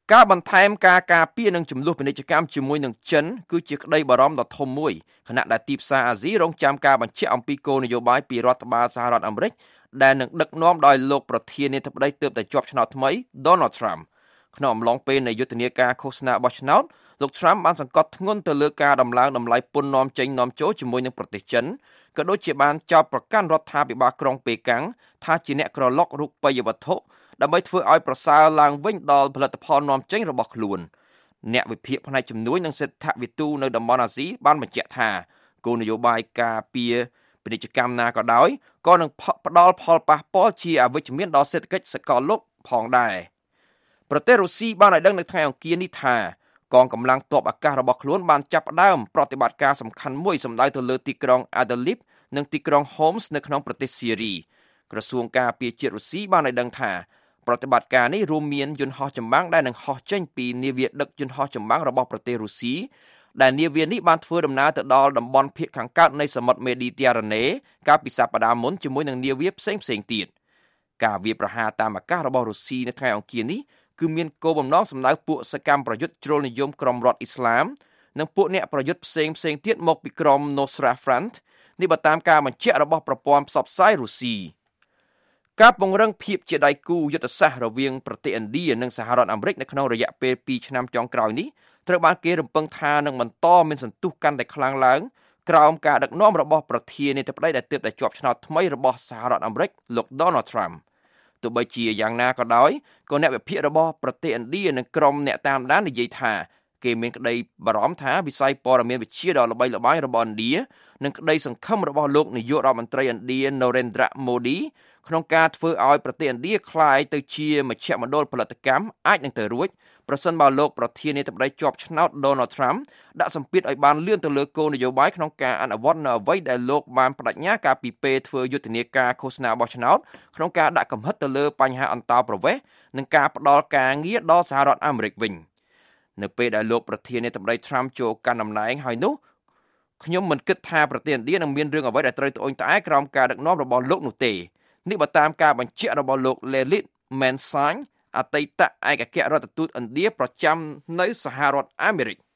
ការបន្ថែមការការពារនិងចំនួនពាណិជ្ជកម្មជាមួយនឹងចិនគឺជាក្តីបារម្ភដ៏ធំមួយខណៈដែលទីផ្សារអាស៊ីរងចាំការបញ្ជាក់អំពីគោលនយោបាយពីរដ្ឋបាលសហរដ្ឋអាមេរិកដែលនឹងដឹកនាំដោយលោកប្រធានាធិបតីទើបតែជាប់ឆ្នោតថ្មី Donald Trump ក្នុងអំឡុងពេលនៃយុទ្ធនាការឃោសនាបោះឆ្នោតលោក Trump បានសង្កត់ធ្ងន់ទៅលើការដំឡើងតម្លៃពន្ធនាំចេញនាំចូលជាមួយនឹងប្រទេសចិនក៏ដូចជាបានចោទប្រកាន់រដ្ឋាភិបាលក្រុងប៉េកាំងថាជាអ្នកក្រឡុករូបិយវត្ថុដើម្បីធ្វើឲ្យប្រសើរឡើងវិញដល់ផលិតផលនាំចេញរបស់ខ្លួនអ្នកវិភាគផ្នែកជំនួយនិងសេដ្ឋវិទូនៅតំបន់អាស៊ីបានបញ្ជាក់ថាគោលនយោបាយការពារពាណិជ្ជកម្មណាក៏ដោយក៏នឹងផ្ដល់ផលប៉ះពាល់ជាអវិជ្ជមានដល់សេដ្ឋកិច្ចសកលលោកផងដែរប្រទេសរុស្ស៊ីបានឲ្យដឹងនៅថ្ងៃអង្គារនេះថាកងកម្លាំងទ័ពអាកាសរបស់ខ្លួនបានចាប់ផ្ដើមប្រតិបត្តិការសំខាន់មួយសម្ដៅទៅលើទីក្រុង Idlib និងទីក្រុង Homs នៅក្នុងប្រទេសស៊ីរីក្រសួងការពារជាតិរុស្ស៊ីបានឲ្យដឹងថាប្រតិបត្តិការនេះរួមមានយន្តហោះចម្បាំងដែលនឹងហោះចេញពីនាវាដឹកយន្តហោះចម្បាំងរបស់ប្រទេសរុស្ស៊ីដែលនាវានេះបានធ្វើដំណើរទៅដល់តំបន់ភាគខាងកើតនៃសមុទ្រមេឌីទែរ៉ាណេកាលពីសប្តាហ៍មុនជាមួយនឹងនាវាផ្សេងផ្សេងទៀតការវាយប្រហារតាមអាកាសរបស់រុស្ស៊ីនៅថ្ងៃអង្គារនេះគឺមានគោលបំណងសម្ដៅពួកសកម្មប្រយុទ្ធជ្រុលនិយមក្រុមរដ្ឋអ៊ីស្លាមនិងពួកអ្នកប្រយុទ្ធផ្សេងផ្សេងទៀតមកពីក្រុម Nusra Front នេះបើតាមការបញ្ជាក់របស់ប្រព័ន្ធផ្សព្វផ្សាយរុស្ស៊ីការពង្រឹងភាពជាដៃគូយុទ្ធសាស្ត្ររវាងប្រទេសឥណ្ឌានិងសហរដ្ឋអាមេរិកនៅក្នុងរយៈពេលពីរឆ្នាំចុងក្រោយនេះត្រូវបានគេរំពឹងថានឹងបន្តមានសន្ទុះកាន់តែខ្លាំងឡើងក្រោមការដឹកនាំរបស់ប្រធានាធិបតីដែលទើបតែជាប់ឆ្នោតថ្មីរបស់សហរដ្ឋអាមេរិកលោក Donald Trump ទោះបីជាយ៉ាងណាក៏ដោយក៏អ្នកវិភាគរបស់ប្រទេសឥណ្ឌានិងក្រុមអ្នកតាមដាននិយាយថាគេមានក្តីបារម្ភថាវិស័យព័ត៌មានវិទ្យាដ៏ល្បីល្បាញរបស់ឥណ្ឌានិងក្តីសង្ឃឹមរបស់លោកនាយករដ្ឋមន្ត្រីឥណ្ឌា Narendra Modi ក្នុងការធ្វើឲ្យប្រទេសឥណ្ឌាក្លាយទៅជាមជ្ឈមណ្ឌលផលិតកម្មអាចនឹងទៅរួចប្រសិនបើលោកប្រធានាធិបតីជាប់ឆ្នោត Donald Trump ដាក់សម្ពាធឲ្យបានលឿនទៅលើគោលនយោបាយក្នុងការអនុវត្តនៅអ្វីដែលលោកបានបដិញ្ញាកាលពីពេលធ្វើយុទ្ធនាការឃោសនាបោះឆ្នោតក្នុងការដាក់កំហិតទៅលើបញ្ហាអន្តោប្រវេសន៍និងការផ្ដល់ការងារដល់សហរដ្ឋអាមេរិកវិញនៅពេលដែលលោកប្រធានាធិបតី Trump ចូលកាន់តំណែងហើយនោះខ្ញុំមិនគិតថាប្រទេសឥណ្ឌានឹងមានរឿងអ្វីដែលត្រូវត្អូញត្អែក្រោមការដឹកនាំរបស់លោកនោះទេនេះបើតាមការបញ្ជាក់របស់លោក Lelit Mensang អតីតឯកអគ្គរដ្ឋទូតឥណ្ឌាប្រចាំនៅសហរដ្ឋអាមេរិក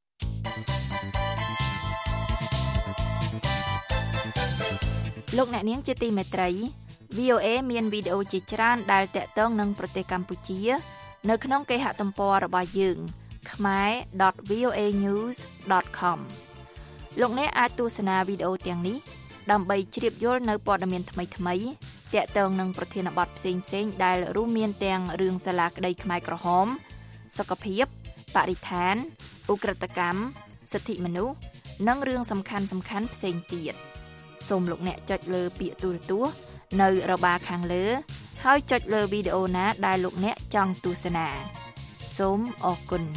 លោកអ្នកនាងជាទីមេត្រី វី អូ เอ មានវីដេអូជាច្រើនដែលតាក់ទងនឹងប្រទេសកម្ពុជានៅក្នុងគេហទំព័ររបស់យើង khmer dot v o a news dot com លោកអ្នកអាចទស្សនាវីដេអូទាំងនេះដើម្បីជ្រាបយល់នៅព័ត៌មានថ្មីៗតាក់ទងនឹងប្រធានបទផ្សេងៗដែលរួមមានទាំងរឿងសាលាក្តីខ្មែរក្រហមសុខភាពបរិស្ថានឧក្រិដ្ឋកម្មសិទ្ធិមនុស្សនិងរឿងសំខាន់ៗផ្សេងទៀតសូមលោកអ្នកចុចលើពាក្យទូរទស្សន៍នៅរបារខាងលើហើយចុចលើវីដេអូណាដែលលោកអ្នកចង់ទស្សនាសូមអរគុណ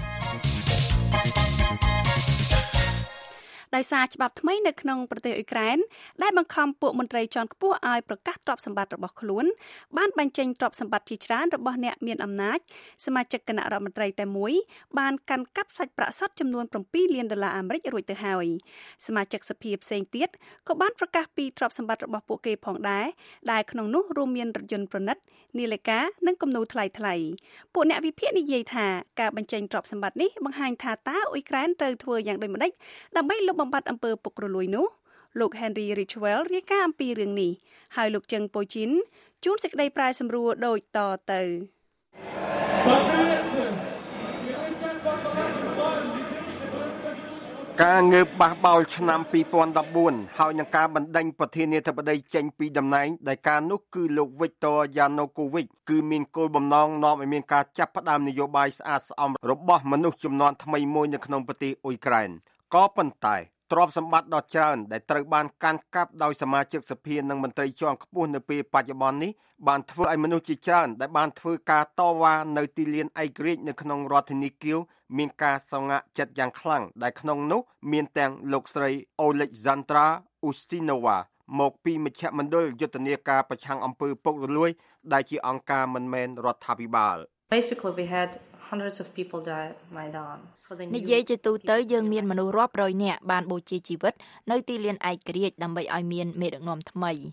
ដោយសារច្បាប់ថ្មីនៅក្នុងប្រទេសអ៊ុយក្រែនដែលបង្ខំពួកមន្ត្រីជាន់ខ្ពស់ឲ្យប្រកាសទ្រព្យសម្បត្តិរបស់ខ្លួនបានបញ្ចេញទ្រព្យសម្បត្តិជាច្រើនរបស់អ្នកមានអំណាចសមាជិកគណៈរដ្ឋមន្ត្រីតែមួយបានកាន់កាប់សាច់ប្រាក់សុទ្ធចំនួន7លានដុល្លារអាមេរិករួចទៅហើយសមាជិកសភាផ្សេងទៀតក៏បានប្រកាសពីទ្រព្យសម្បត្តិរបស់ពួកគេផងដែរដែលក្នុងនោះរួមមានរថយន្តប្រណិតនាឡិកានិងគំនូរថ្លៃថ្លៃពួកអ្នកវិភាគនិយាយថាការបញ្ចេញទ្រព្យសម្បត្តិនេះបង្ហាញថាតើអ៊ុយក្រែនត្រូវធ្វើយ៉ាងដូចម្តេចដើម្បីលុបបំបាត់អំពើពុករលួយនោះលោក Henry Ridgwell រាយការណ៍អំពីរឿងនេះហើយលោកជឹងប៉ូជីនជួនសេចក្តីប្រាយសម្រួលដូចតទៅការងើបបះបោលឆ្នាំពីរពាន់ដប់បួនហើយនឹងការបណ្ដេញប្រធានាធិបតីចេញពីតំណែងដែលការនោះគឺលោក Viktor Yanukovych គឺមានគោលបំណងនាំឲ្យមានការចាប់ផ្ដើមនយោបាយស្អាតស្អំរបស់មនុស្សជំនាន់ថ្មីមួយនៅក្នុងប្រទេសអ៊ុយក្រែនក៏ប៉ុន្តែទ្រព្យសម្បត្តិដ៏ច្រើនដែលត្រូវបានកាន់កាប់ដោយសមាជិកសភានិងមន្ត្រីជាន់ខ្ពស់នៅពេលបច្ចុប្បន្ននេះបានធ្វើឲ្យមនុស្សជាច្រើនដែលបានធ្វើការតវ៉ានៅទីលានឯករាជ្យនៅក្នុងរដ្ឋធានីគៀវមានការសង្ហាក់ចិត្តយ៉ាងខ្លាំងដែលក្នុងនោះមានទាំងលោកស្រី Alexandra Ustinova មកពីមជ្ឈមណ្ឌលយុទ្ធនាការប្រឆាំងអំពើពុករលួយដែលជាអង្គការមិនមែនរដ្ឋាភិបាល Basically we had hundreds of people die at Maidan និយាយជាទូទៅយើងមានមនុស្សរាប់រយនាក់បានបូជាជីវិតនៅទីលានឯករាជ្យដើម្បីឲ្យមានមេដឹកនាំថ្មី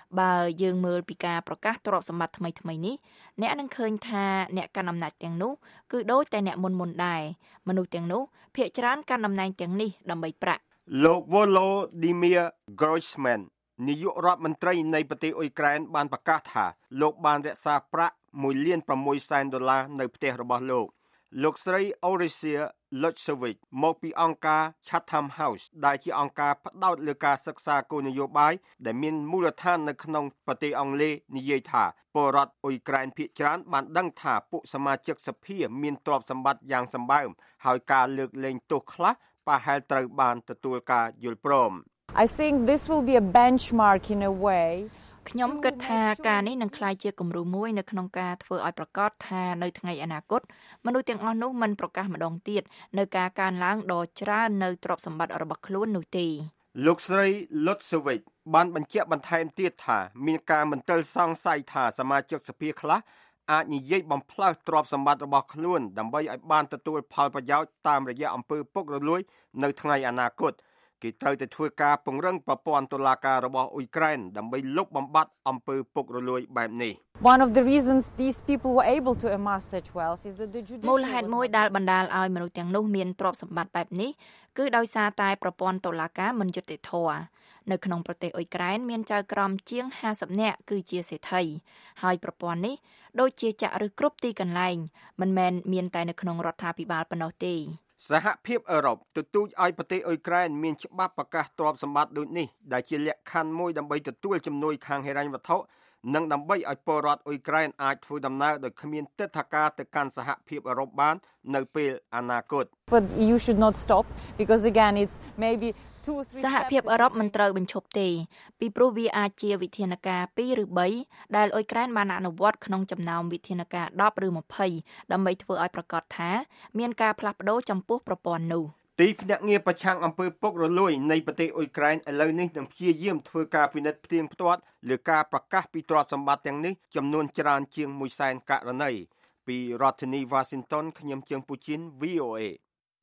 បើយើងមើលពីការប្រកាសទ្រព្យសម្បត្តិថ្មីថ្មីនេះអ្នកនឹងឃើញថាអ្នកកាន់អំណាចទាំងនោះគឺដូចតែអ្នកមុនមុនដែរមនុស្សទាំងនោះភាគច្រើនកាន់តំណែងទាំងនេះដើម្បីប្រាក់លោក Volodymyr Groysman នាយករដ្ឋមន្ត្រីនៃប្រទេសអ៊ុយក្រែនបានប្រកាសថាលោកបានរក្សាប្រាក់មួយលានប្រាំមួយសែនដុល្លារនៅផ្ទះរបស់លោកលោកស្រី Orysia Lutsevich មកពីអង្គការ Chatham House ដែលជាអង្គការផ្ដោតលើការសិក្សាគោលនយោបាយដែលមានមូលដ្ឋាននៅក្នុងប្រទេសអង់គ្លេសនិយាយថាពលរដ្ឋអ៊ុយក្រែនភាគច្រើនបានដឹងថាពួកសមាជិកសភាមានទ្រព្យសម្បត្តិយ៉ាងសម្បើមហើយការលើកលែងទោសខ្លះប្រហែលត្រូវបានទទួលការយល់ព្រម I think this will be a benchmark in a way ខ្ញុំគិតថាការនេះនឹងក្លាយជាគំរូមួយនៅក្នុងការធ្វើឲ្យប្រកាសថានៅថ្ងៃអនាគតមនុស្សទាំងអស់នោះមិនប្រកាសម្ដងទៀតនៅការកើនឡើងដ៏ច្រើននៅទ្រព្យសម្បត្តិរបស់ខ្លួននោះទេលោកស្រី Lutsevich បានបញ្ជាក់បន្ថែមទៀតថាមានការមន្ទិលសង្ស័យថាសមាជិកសភាខ្លះអាចនិយាយបំផ្លើសទ្រព្យសម្បត្តិរបស់ខ្លួនដើម្បីឲ្យបានទទួលផលប្រយោជន៍តាមរយៈអំពើពុករលួយនៅថ្ងៃអនាគតគេត្រូវតែធ្វើការពង្រឹងប្រព័ន្ធតុលាការរបស់អ៊ុយក្រែនដើម្បីលុបបំបាត់អំពើពុករលួយបែបនេះ One of the reasons these people were able to amass such wealth is that the judiciary មូលហេតុមួយដែលបណ្ដាលឲ្យមនុស្សទាំងនោះមានទ្រព្យសម្បត្តិបែបនេះគឺដោយសារតែប្រព័ន្ធតុលាការមិនយុត្តិធម៌នៅក្នុងប្រទេសអ៊ុយក្រែនមានចៅក្រមជាងห้าสิบនាក់គឺជាសេដ្ឋីហើយប្រព័ន្ធនេះដូចជាចាក់ឫសគ្រប់ទីកន្លែងមិនមែនមានតែនៅក្នុងរដ្ឋាភិបាលប៉ុណ្ណោះទេសហភាពអឺរ៉ុបទទូចឲ្យប្រទេសអ៊ុយក្រែនមានច្បាប់ប្រកាសទ្រព្យសម្បត្តិដូចនេះដែលជាលក្ខខណ្ឌមួយដើម្បីទទួលជំនួយខាងហិរញ្ញវត្ថុនិងដើម្បីឲ្យពលរដ្ឋអ៊ុយក្រែនអាចធ្វើដំណើរដោយគ្មានទិដ្ឋាការទៅកាន់សហភាពអឺរ៉ុបបាននៅពេលអនាគត But you should not stop because again it's maybe two or three សហភាពអឺរ៉ុបមិនត្រូវបញ្ឈប់ទេពីព្រោះវាអាចជាវិធានការពីរឬបីដែលអ៊ុយក្រែនបានអនុវត្តក្នុងចំណោមវិធានការដប់ឬម្ភៃដើម្បីធ្វើឲ្យប្រកាសថាមានការផ្លាស់ប្ដូរចំពោះប្រព័ន្ធនោះទីភ្នាក់ងារប្រឆាំងអំពើពុករលួយនៃប្រទេសអ៊ុយក្រែនឥឡូវនេះនឹងព្យាយាមធ្វើការពិនិត្យផ្ទៀងផ្ទាត់លើការប្រកាសពីទ្រព្យសម្បត្តិទាំងនេះចំនួនច្រើនជាងមួយសែនករណីពីរដ្ឋធានី Washington ខ្ញុំជើងពូជីន វី អូ អេ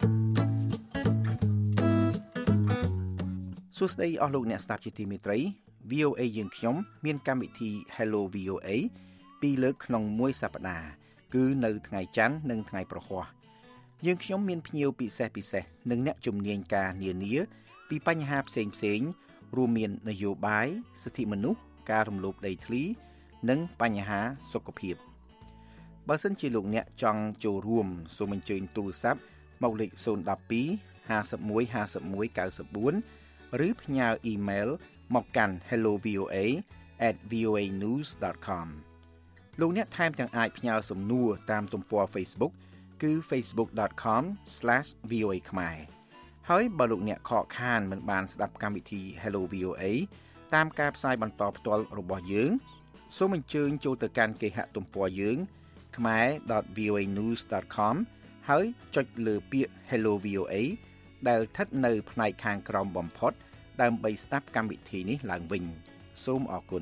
សួស្តីអស់លោកអ្នកស្ដាប់ជាទីមេត្រី វី អូ អេ យើងខ្ញុំមានកម្មវិធី Hello វី អូ អេ ពីរលើកក្នុងមួយសប្តាហ៍គឺនៅថ្ងៃច័ន្ទនិងថ្ងៃប្រហ័សយើងខ្ញុំមានភ្ញៀវពិសេសពិសេសនិងអ្នកជំនាញការនានាពីបញ្ហាផ្សេងផ្សេងរួមមាននយោបាយសិទ្ធិមនុស្សការរំលោភដីធ្លីនិងបញ្ហាសុខភាពបើសិនជាលោកអ្នកចង់ចូលរួមសូមអញ្ជើញទូរស័ព្ទមកលេខศูนย์ หนึ่ง สอง ห้า หนึ่ง ห้า หนึ่ง เก้า สี่ ឬផ្ញើអ៊ីមែលមកកាន់ hello v o a at v o a news dot com លោកអ្នកថែមទាំងអាចផ្ញើសំណួរតាមទំព័រ Facebook គឺ facebook dot com slash v o a ខ្មែរហើយបើលោកអ្នកខកខានមិនបានស្ដាប់កម្មវិធី Hello វី អូ អេ តាមការផ្សាយបន្តផ្ទាល់របស់យើងសូមអញ្ជើញចូលទៅកាន់គេហទំព័រយើង khmae dot v o a news dot com ហើយចុចលើពាក្យ Hello វី អូ អេ ដែលស្ថិតនៅផ្នែកខាងក្រោមបំផុតដើម្បីស្ដាប់កម្មវិធីនេះឡើងវិញសូមអរគុណ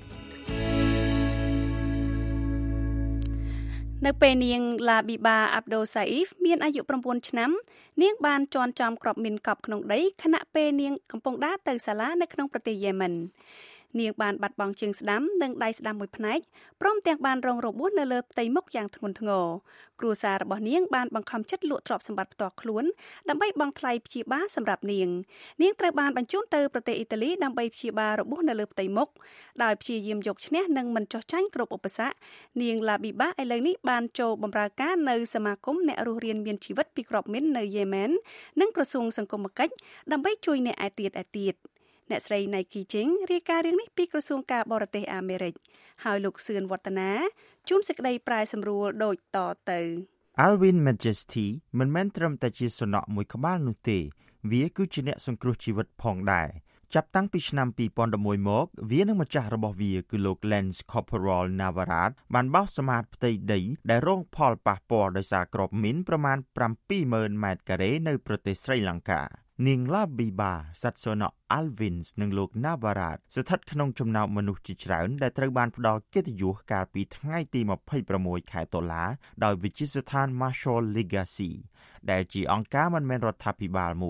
នៅពេលនាងឡាប៊ីបាអាប់ដូសាអ៊ីហ្វមានអាយុប្រាំបួនឆ្នាំនាងបានជន់ចំគ្រាប់មីនកប់ក្នុងដីខណៈពេលនាងកំពុងដើរទៅសាលានៅក្នុងប្រទេសយេម៉ិននាងបានបាត់បង់ជើងស្ដាំនិងដៃស្ដាំមួយផ្នែកព្រមទាំងបានរងរបួសនៅលើផ្ទៃមុខយ៉ាងធ្ងន់ធ្ងរគ្រួសាររបស់នាងបានបង្ខំចិត្តលក់ទ្រព្យសម្បត្តិផ្ទាល់ខ្លួនដើម្បីបង់ថ្លៃព្យាបាលសម្រាប់នាងនាងត្រូវបានបញ្ជូនទៅប្រទេសអ៊ីតាលីដើម្បីព្យាបាលរបួសនៅលើផ្ទៃមុខដោយព្យាយាមយកឈ្នះនិងមិនចោះចាញ់គ្រប់ឧបសគ្គនាងឡាប៊ីបាឥឡូវនេះបានចូលបម្រើការនៅសមាគមអ្នករស់រានមានជីវិតពីគ្រាប់មីននៅយេម៉ែននិងក្រសួងសង្គមគិច្ចដើម្បីជួយអ្នកឯទៀតឯទៀតអ្នកស្រីណៃគីជីងរាយការណ៍រឿងនេះពីក្រសួងការបរទេសអាមេរិកហើយលោកសឿនវឌ្ឍនាជួនសេចក្តីប្រែសម្រួលដូចតទៅ Alvin Majesty មិនមែនត្រឹមតែជាសំណក់មួយក្បាលនោះទេវាគឺជាអ្នកសង្គ្រោះជីវិតផងដែរចាប់តាំងពីឆ្នាំពីរពាន់mộtមួយមកវានិងម្ចាស់របស់វាគឺលោក Lance Corporal Navarrete បានបោសសម្អាតផ្ទៃដីដែលរងផលប៉ះពាល់ដោយសារគ្រាប់មីនប្រមាណប្រាំពីរម៉ឺនម៉ែត្រការ៉េនៅប្រទេសស្រីលង្កានាងឡាប៊ីបាសត្វសនៈ Alvins និងលោក Navarrete ស្ថិតក្នុងចំណោមមនុស្សជាច្រើនដែលត្រូវបានផ្ដល់កិត្តិយសកាលពីថ្ងៃទីยี่สิบหกខែតុលាដោយវិទ្យាស្ថាន Marshall Legacy ដែលជាអង្គការមិនមែនរដ្ឋាភិបាលមួយ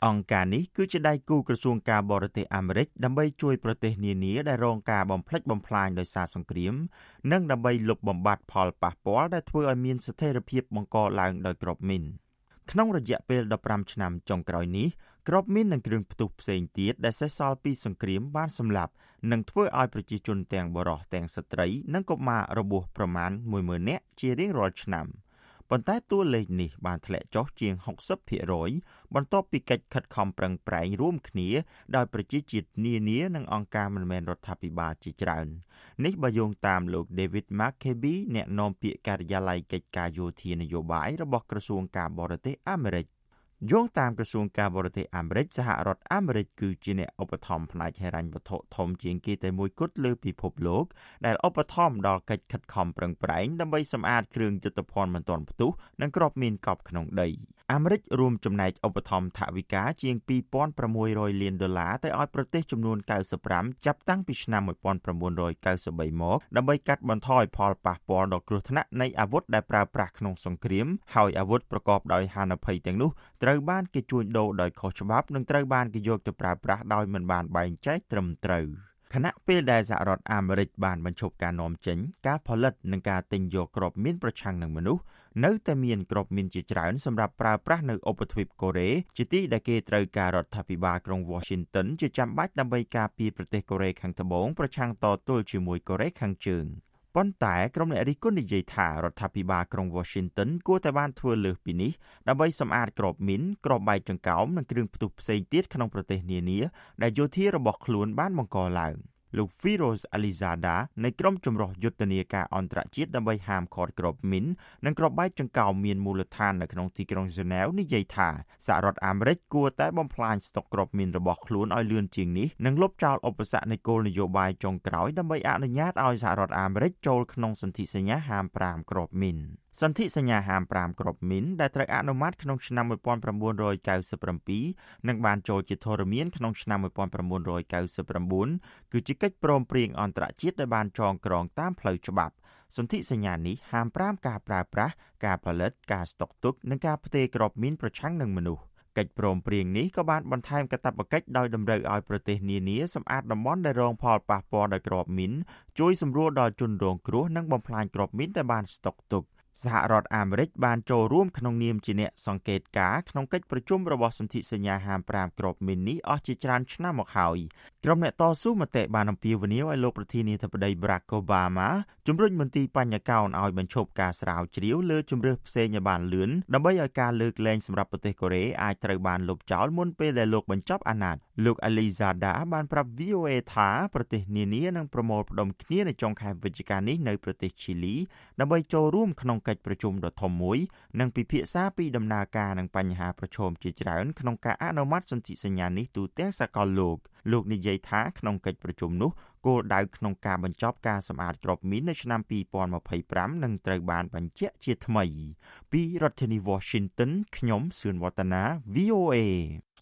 អង្គការនេះគឺជាដៃគូក្រសួងការបរទេសអាមេរិកដើម្បីជួយប្រទេសនានាដែលរងការបំផ្លិចបំផ្លាញដោយសារសង្គ្រាមនិងដើម្បីលុបបំបាត់ផលប៉ះពាល់ដែលធ្វើឲ្យមានស្ថិរភាពបង្កឡើងដោយគ្រាប់មីនក្នុងរយៈពេលដប់ប្រាំឆ្នាំចុងក្រោយនេះគ្រាប់មីននិងគ្រឿងផ្ទុះផ្សេងទៀតដែលសេសសល់ពីសង្គ្រាមបានសម្លាប់និងធ្វើឲ្យប្រជាជនទាំងបុរសទាំងស្ត្រីនិងកុមាររបួសប្រមាណ មួយម៉ឺន នាក់ជារៀងរាល់ឆ្នាំប៉ុន្តែតួលេខនេះបានធ្លាក់ចុះជាង ហុកសិបភាគរយ បន្ទាប់ពីកិច្ចខិតខំប្រឹងប្រែងរួមគ្នាដោយប្រជាជាតិនានានិងអង្គការមិនមែនរដ្ឋាភិបាលជាច្រើននេះបើយោងតាមលោក David McCabe អ្នកនាំពាក្យការិយាល័យកិច្ចការយោធានយោបាយរបស់ក្រសួងការបរទេសអាមេរិកយោងតាមក្រសួងការបរទេសអាមេរិកសហរដ្ឋអាមេរិកគឺជាអ្នកឧបត្ថម្ភផ្នែកហិរញ្ញវត្ថុធំជាងគេតែមួយគត់លើពិភពលោកដែលឧបត្ថម្ភដល់កិច្ចខិតខំប្រឹងប្រែងដើម្បីសម្អាតគ្រឿងយុទ្ធភ័ណ្ឌមិនទាន់ផ្ទុះនិងគ្រាប់មីនកប់ក្នុងដីអាមេរិករួមចំណែកឧបត្ថម្ភថវិកាជាង ពីរពាន់ប្រាំមួយរយលានដុល្លារទៅឲ្យប្រទេសចំនួន កៅសិបប្រាំ ចាប់តាំងពីឆ្នាំ một nghìn chín trăm chín mươi ba មកដើម្បីកាត់បន្ថយផលប៉ះពាល់ដ៏គ្រោះថ្នាក់នៃអាវុធដែលប្រើប្រាស់ក្នុងសង្គ្រាមហើយអាវុធប្រកបដោយហានិភ័យទាំងនោះត្រូវបានគេជួញដូរដោយខុសច្បាប់និងត្រូវបានគេយកទៅប្រើប្រាស់ដោយមិនបានបែងចែកត្រឹមត្រូវខណៈពេលដែលសហរដ្ឋអាមេរិកបានបញ្ឈប់ការនាំចេញការផលិតនិងការទិញយកគ្រាប់មីនប្រឆាំងនឹងមនុស្សនៅតែមានគ្រាប់មីនជាច្រើនសម្រាប់ប្រើប្រាស់នៅឧបទ្វីបកូរ៉េជាទីដែលគេត្រូវការរដ្ឋាភិបាលក្រុង Washington ជាចាំបាច់ដើម្បីការពារប្រទេសកូរ៉េខាងត្បូងប្រឆាំងតទល់ជាមួយកូរ៉េខាងជើងប៉ុន្តែក្រុមអ្នករិះគន់និយាយថារដ្ឋាភិបាលក្រុង Washington គួរតែបានធ្វើលើសពីនេះដើម្បីសម្អាតគ្រាប់មីនគ្រាប់បែកចង្កោមនិងគ្រឿងផ្ទុះផ្សេងទៀតក្នុងប្រទេសនានាដែលយោធារបស់ខ្លួនបានបង្កឡើងលោក Firoz Alizada នៃក្រុមចម្រុះយុទ្ធនាការអន្តរជាតិដើម្បីហាមឃាត់គ្រាប់មីននិងគ្រាប់បែកចង្កោមមានមូលដ្ឋាននៅក្នុងទីក្រុង Geneva និយាយថាសហរដ្ឋអាមេរិកគួរតែបំផ្លាញស្តុកគ្រាប់មីនរបស់ខ្លួនឲ្យលឿនជាងនេះនិងលុបចោលឧបសគ្គនៃគោលនយោបាយចុងក្រោយដើម្បីអនុញ្ញាតឲ្យសហរដ្ឋអាមេរិកចូលក្នុងសន្ធិសញ្ញាហាមប្រាមគ្រាប់មីនសន្ធិសញ្ញាហាមប្រាមគ្រាប់មីនដែលត្រូវអនុម័តក្នុងឆ្នាំ một nghìn chín trăm chín mươi bảy និងបានចូលជាធរមានក្នុងឆ្នាំ một nghìn chín trăm chín mươi chín គឺជាកិច្ចព្រមព្រៀងអន្តរជាតិដែលបានចងក្រងតាមផ្លូវច្បាប់សន្ធិសញ្ញានេះហាមប្រាមការប្រើប្រាស់ការផលិតការស្តុកទុកនិងការផ្ទេរគ្រាប់មីនប្រឆាំងនឹងមនុស្សកិច្ចព្រមព្រៀងនេះក៏បានបន្ថែមកាតព្វកិច្ចដោយតម្រូវឲ្យប្រទេសនានាសម្អាតតំបន់ដែលរងផលប៉ះពាល់ដោយគ្រាប់មីនជួយសម្រួលដល់ជនរងគ្រោះនិងបំផ្លាញគ្រាប់មីនដែលបានស្តុកទុកសហរដ្ឋអាមេរិកបានចូលរួមក្នុងនាមជាអ្នកសង្កេតការណ៍ក្នុងកិច្ចប្រជុំរបស់សន្ធិសញ្ញាហាមប្រាមគ្រាប់មីននេះអស់ជាច្រើនឆ្នាំមកហើយក្រុមអ្នកតស៊ូមតិបានអំពាវនាវឲ្យលោកប្រធានាធិបតី Barack Obama ជំរុញមន្ទីរបញ្ញកោណឲ្យបញ្ឈប់ការស្រាវជ្រាវលើជម្រើសផ្សេងឲ្យបានលឿនដើម្បីឲ្យការលើកលែងសម្រាប់ប្រទេសកូរ៉េអាចត្រូវបានលុបចោលមុនពេលដែលលោកបញ្ចប់អាណត្តិលោក Alizada បានប្រាប់ វី អូ អេ ថាប្រទេសនានានឹងប្រមូលផ្ដុំគ្នានៅចុងខែវិច្ឆិកានេះនៅប្រទេសឈីលីដើម្បីចូលរួមក្នុងកិច្ចប្រជុំដ៏ធំមួយនិងពិភាក្សាពីដំណើរការនិងបញ្ហាប្រឈមជាច្រើនក្នុងការអនុម័តសន្ធិសញ្ញានេះទូទាំងសកលលោកលោកនិយាយថាក្នុងកិច្ចប្រជុំនោះគោលដៅក្នុងការបញ្ចប់ការសម្អាតគ្រាប់មីននៅឆ្នាំ ពីរពាន់ម្ភៃប្រាំ នឹងត្រូវបានបញ្ជាក់ជាថ្មីពីរដ្ឋធានី Washington ខ្ញុំសឿនវឌ្ឍនា វី អូ អេ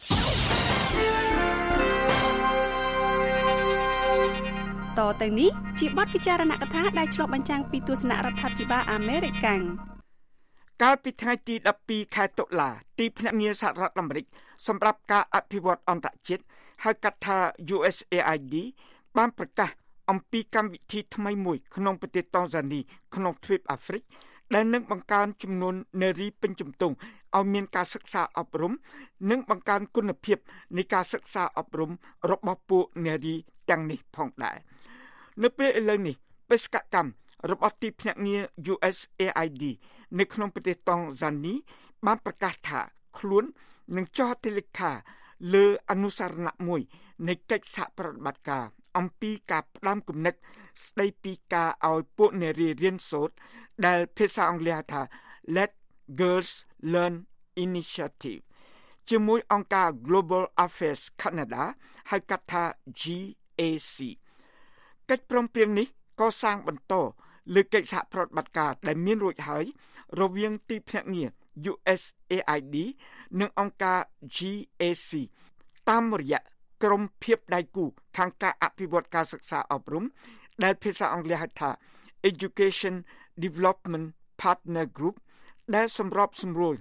តទៅនេះជាបទពិចារណកថាដែលឆ្លុះបញ្ចាំងពីទស្សនៈរដ្ឋាភិបាលអាមេរិកកាំងកាលពីថ្ងៃទីដប់ពីរខែតុលាទីភ្នាក់ងារសហរដ្ឋអាមេរិកសម្រាប់ការអភិវឌ្ឍអន្តរជាតិហៅកាត់ថា ยู เอส เอ ไอ ดี បានប្រកាសអំពីកម្មវិធីថ្មីមួយក្នុងប្រទេសតង់ហ្សានីក្នុងទ្វីបអាហ្វ្រិកដែលនឹងបង្កើនចំនួននារីពេញជំទង់ឲ្យមានការសិក្សាអប់រំនិងបង្កើនគុណភាពនៃការសិក្សាអប់រំរបស់ពួកនារីទាំងនេះផងដែរនៅពេលឥឡូវនេះបេសកកម្មរបស់ទីភ្នាក់ងារ ยู เอส เอ ไอ ดี នៅក្នុងប្រទេសតង់ហ្សានីបានប្រកាសថាខ្លួននឹងចុះហត្ថលេខាលើអនុសារណៈមួយនៃកិច្ចសហប្រតិបត្តិការអំពីការផ្ដាំគំនិតស្ដីពីការឲ្យពួកនារីរៀនសូត្រដែលភាសាអង់គ្លេសហៅថា Let Girls Learn Initiative ជាមួយអង្គការ Global Affairs Canada ហៅកាត់ថា ជី เอ ซี កិច្ចព្រមព្រៀងនេះក៏សាងបន្តលើកិច្ចសហប្រតិបត្តិការដែលមានរួចហើយរវាងទីភ្នាក់ងារ ยู เอส เอ ไอ ดี និងអង្គការ ជី เอ ซี តាមរយៈក្រុមភាពដៃគូខាងការអភិវឌ្ឍការសិក្សាអប់រំដែលភាសាអង់គ្លេសហៅថា Education Development Partner Group ដែលសម្របសម្រួល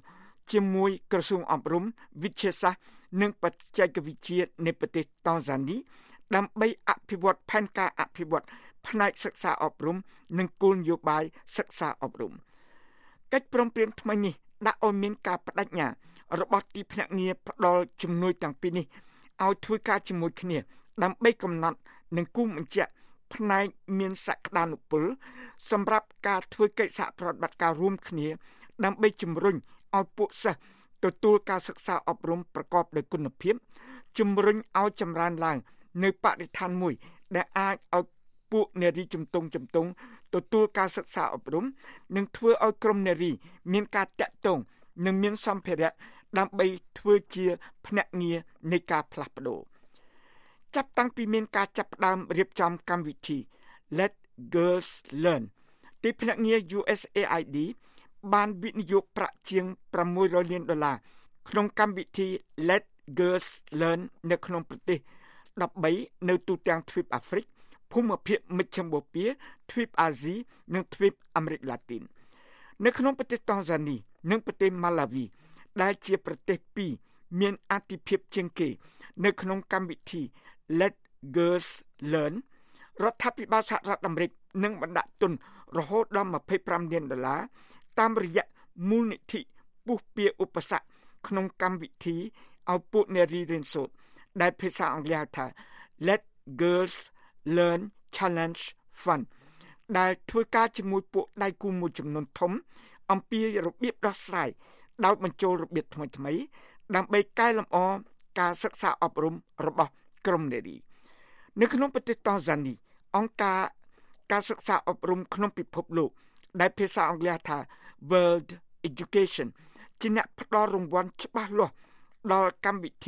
ជាមួយក្រសួងអប់រំវិទ្យាសាស្ត្រនិងបច្ចេកវិទ្យានៃប្រទេសតង់ហ្សានីដើម្បីអភិវឌ្ឍផែនការអភិវឌ្ឍផ្នែកសិក្សាអប់រំនិងគោលនយោបាយសិក្សាអប់រំកិច្ចព្រមព្រៀងថ្មីនេះដាក់ឲ្យមានការបដិញ្ញារបស់ទីភ្នាក់ងារផ្ដល់ជំនួយទាំងពីរនេះឲ្យធ្វើការជាមួយគ្នាដើម្បីកំណត់និងគូបញ្ជាក់ផ្នែកមានសក្តានុពលសម្រាប់ការធ្វើកិច្ចសហប្រតិបត្តិការរួមគ្នាដើម្បីជំរុញឲ្យពួកសិស្សទទួលការសិក្សាអប់រំប្រកបដោយគុណភាពជំរុញឲ្យចម្រើនឡើងនៅបរិស្ថានមួយដែលអាចឲ្យពួកនារីជំទង់ជំទង់ទទួលការសិក្សាអប់រំនិងធ្វើឲ្យក្រុមនារីមានការតាក់ទងនិងមានសម្ភារៈដើម្បីធ្វើជាភ្នាក់ងារនៃការផ្លាស់ប្ដូរចាប់តាំងពីមានការចាប់ផ្ដើមរៀបចំកម្មវិធី Let Girls Learn ទីភ្នាក់ងារ U S A I D បានវិនិយោគប្រាក់ជាងប្រាំមួយរយលានដុល្លារក្នុងកម្មវិធី Let Girls Learn នៅក្នុងប្រទេសដប់បីនៅទូទាំងទ្វីបអាហ្វ្រិកភូមិភាគមជ្ឈមបូព៌ាទ្វីបអាស៊ីនិងទ្វីបអាមេរិកឡាទីននៅក្នុងប្រទេសតង់ហ្សានីនិងប្រទេសម៉ាឡាវីដែលជាប្រទេសពីរមានអាទិភាពជាងគេនៅក្នុងកម្មវិធី Let Girls Learn រដ្ឋាភិបាលសហរដ្ឋអាមេរិកនឹងបណ្ដាក់ទុនរហូតដល់ម្ភៃប្រាំលានដុល្លារតាមរយៈមូលនិធិពុះពៀឧបសគ្គក្នុងកម្មវិធីឲ្យពួកនារីរៀនសូត្រដែលភាសាអង់គ្លេសហៅថា Let Girls Learn Challenge Fund ដែលធ្វើការជាមួយពួកដៃគូមួយចំនួនធំអំពីរបៀបដោះស្រាយដោយបញ្ចូលរបៀបថ្មីៗដើម្បីកែលម្អការសិក្សាអប់រំរបស់ក្រុមនារីនៅក្នុងប្រទេសតង់ហ្សានីអង្គការការសិក្សាអប់រំក្នុងពិភពលោកដែលភាសាអង់គ្លេសហៅថា World Education ជាអ្នកផ្ដល់រង្វាន់ច្បាស់លាស់ដល់កម្មវិធី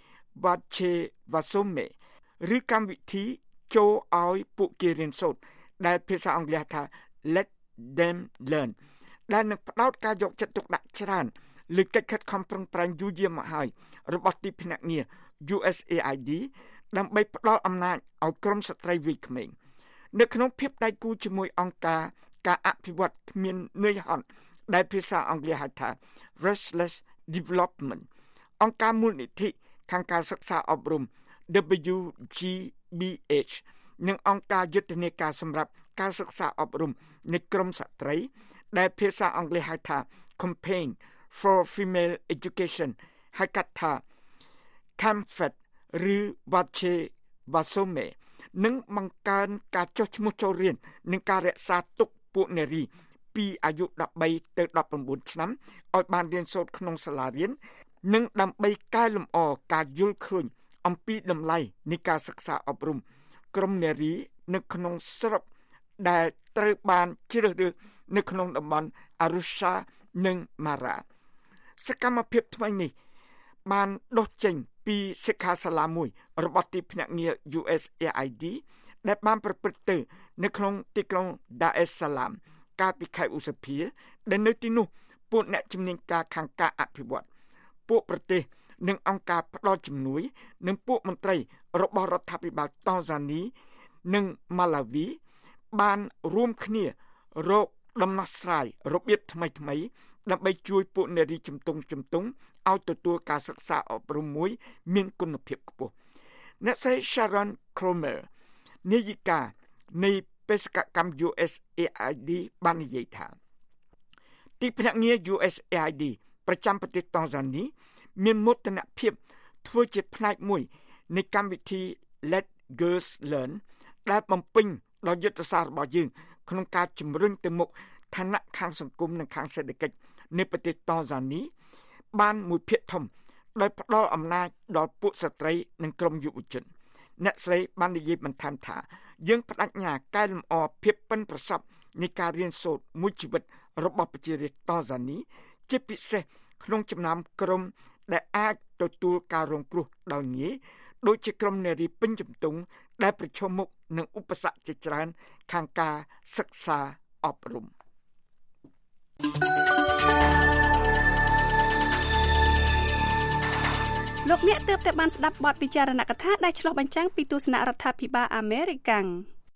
Vache Vasome ឬកម្មវិធីចូលឲ្យពួកគេរៀនសូត្រដែលភាសាអង់គ្លេសហៅថា Let Them Learn ដែលនឹងផ្ដោតការយកចិត្តទុកដាក់ច្រើនលើកិច្ចខិតខំប្រឹងប្រែងយូរយារមកហើយរបស់ទីភ្នាក់ងារ U S A I D ដើម្បីផ្ដល់អំណាចឲ្យក្រុមស្ត្រីវ័យក្មេងនៅក្នុងភាពដៃគូជាមួយអង្គការការអភិវឌ្ឍគ្មាននឿយហត់ដែលភាសាអង់គ្លេសហៅថា Restless Development អង្គការមូលនិធិខាងការសិក្សាអប់រំ W G B H និងអង្គការយុទ្ធនាការសម្រាប់ការសិក្សាអប់រំនៃក្រមស្ត្រីដែលភាសាអង់គ្លេសហៅថា Campaign for Female Education ហៅកាត់ថា CAMFED ឬ Vache Vasome នឹងបង្កើនការចុះឈ្មោះចូលរៀននិងការរក្សាទុកពួកនារីពីអាយុដប់បីទៅដប់ប្រាំបួនឆ្នាំឲ្យបានរៀនសូត្រក្នុងសាលារៀននិងដើម្បីកែលម្អការយល់ឃើញអំពីតម្លៃនៃការសិក្សាអប់រំក្រុមនារីនៅក្នុងស្រុកដែលត្រូវបានជ្រើសរើសនៅក្នុងតំបន់ Arusha និង Mara សកម្មភាពថ្មីនេះបានដុសចេញពីសិក្ខាសាលាមួយរបស់ទីភ្នាក់ងារ U S A I D ដែលបានប្រព្រឹត្តទៅនៅក្នុងទីក្រុង Dar es Salaam កាលពីខែឧសភាដែលនៅទីនោះពួកអ្នកជំនាញការខាងការអភិវឌ្ឍពួកប្រទេសនិងអង្គការផ្ដល់ជំនួយនិងពួកមន្ត្រីរបស់រដ្ឋាភិបាលតង់ហ្សានីនិងម៉ាឡាវីបានរួមគ្នារកដំណោះស្រាយរបៀបថ្មីថ្មីដើម្បីជួយពួកនារីជំទង់ជំទង់ឲ្យទទួលការសិក្សាអប់រំមួយមានគុណភាពខ្ពស់អ្នកស្រី Sharon Cromer នាយិកានៃបេសកកម្ម U S A I D បាននិយាយថាទីភ្នាក់ងារ U S A I D ប្រចាំប្រទេសតង់ហ្សានីមានមោទនភាពធ្វើជាផ្នែកមួយនៃកម្មវិធី Let Girls Learn ដែលបំពេញដល់យុទ្ធសាស្ត្ររបស់យើងក្នុងការជំរុញទៅមុខឋានៈខាងសង្គមនិងខាងសេដ្ឋកិច្ចនៃប្រទេសតង់ហ្សានីបានមួយភាគធំដោយផ្ដល់អំណាចដល់ពួកស្ត្រីនិងក្រុមយុវជនអ្នកស្រីបាននិយាយបន្ថែមថាយើងបដិញ្ញាកែលម្អភាពប៉ិនប្រសប់នៃការរៀនសូត្រមួយជីវិតរបស់ប្រជារាស្ត្រតង់ហ្សានីជាពិសេសក្នុងចំណោមក្រុមដែលអាចទទួលការរងគ្រោះដោយងាយដូចជាក្រុមនារីពេញជំទង់ដែលប្រឈមមុខនឹងឧបសគ្គជាច្រើនខាងការសិក្សាអប់រំលោកអ្នកទើបតែបានស្ដាប់បទពិចារណកថាដែលឆ្លុះបញ្ចាំងពីទស្សនៈរដ្ឋាភិបាលអាមេរិក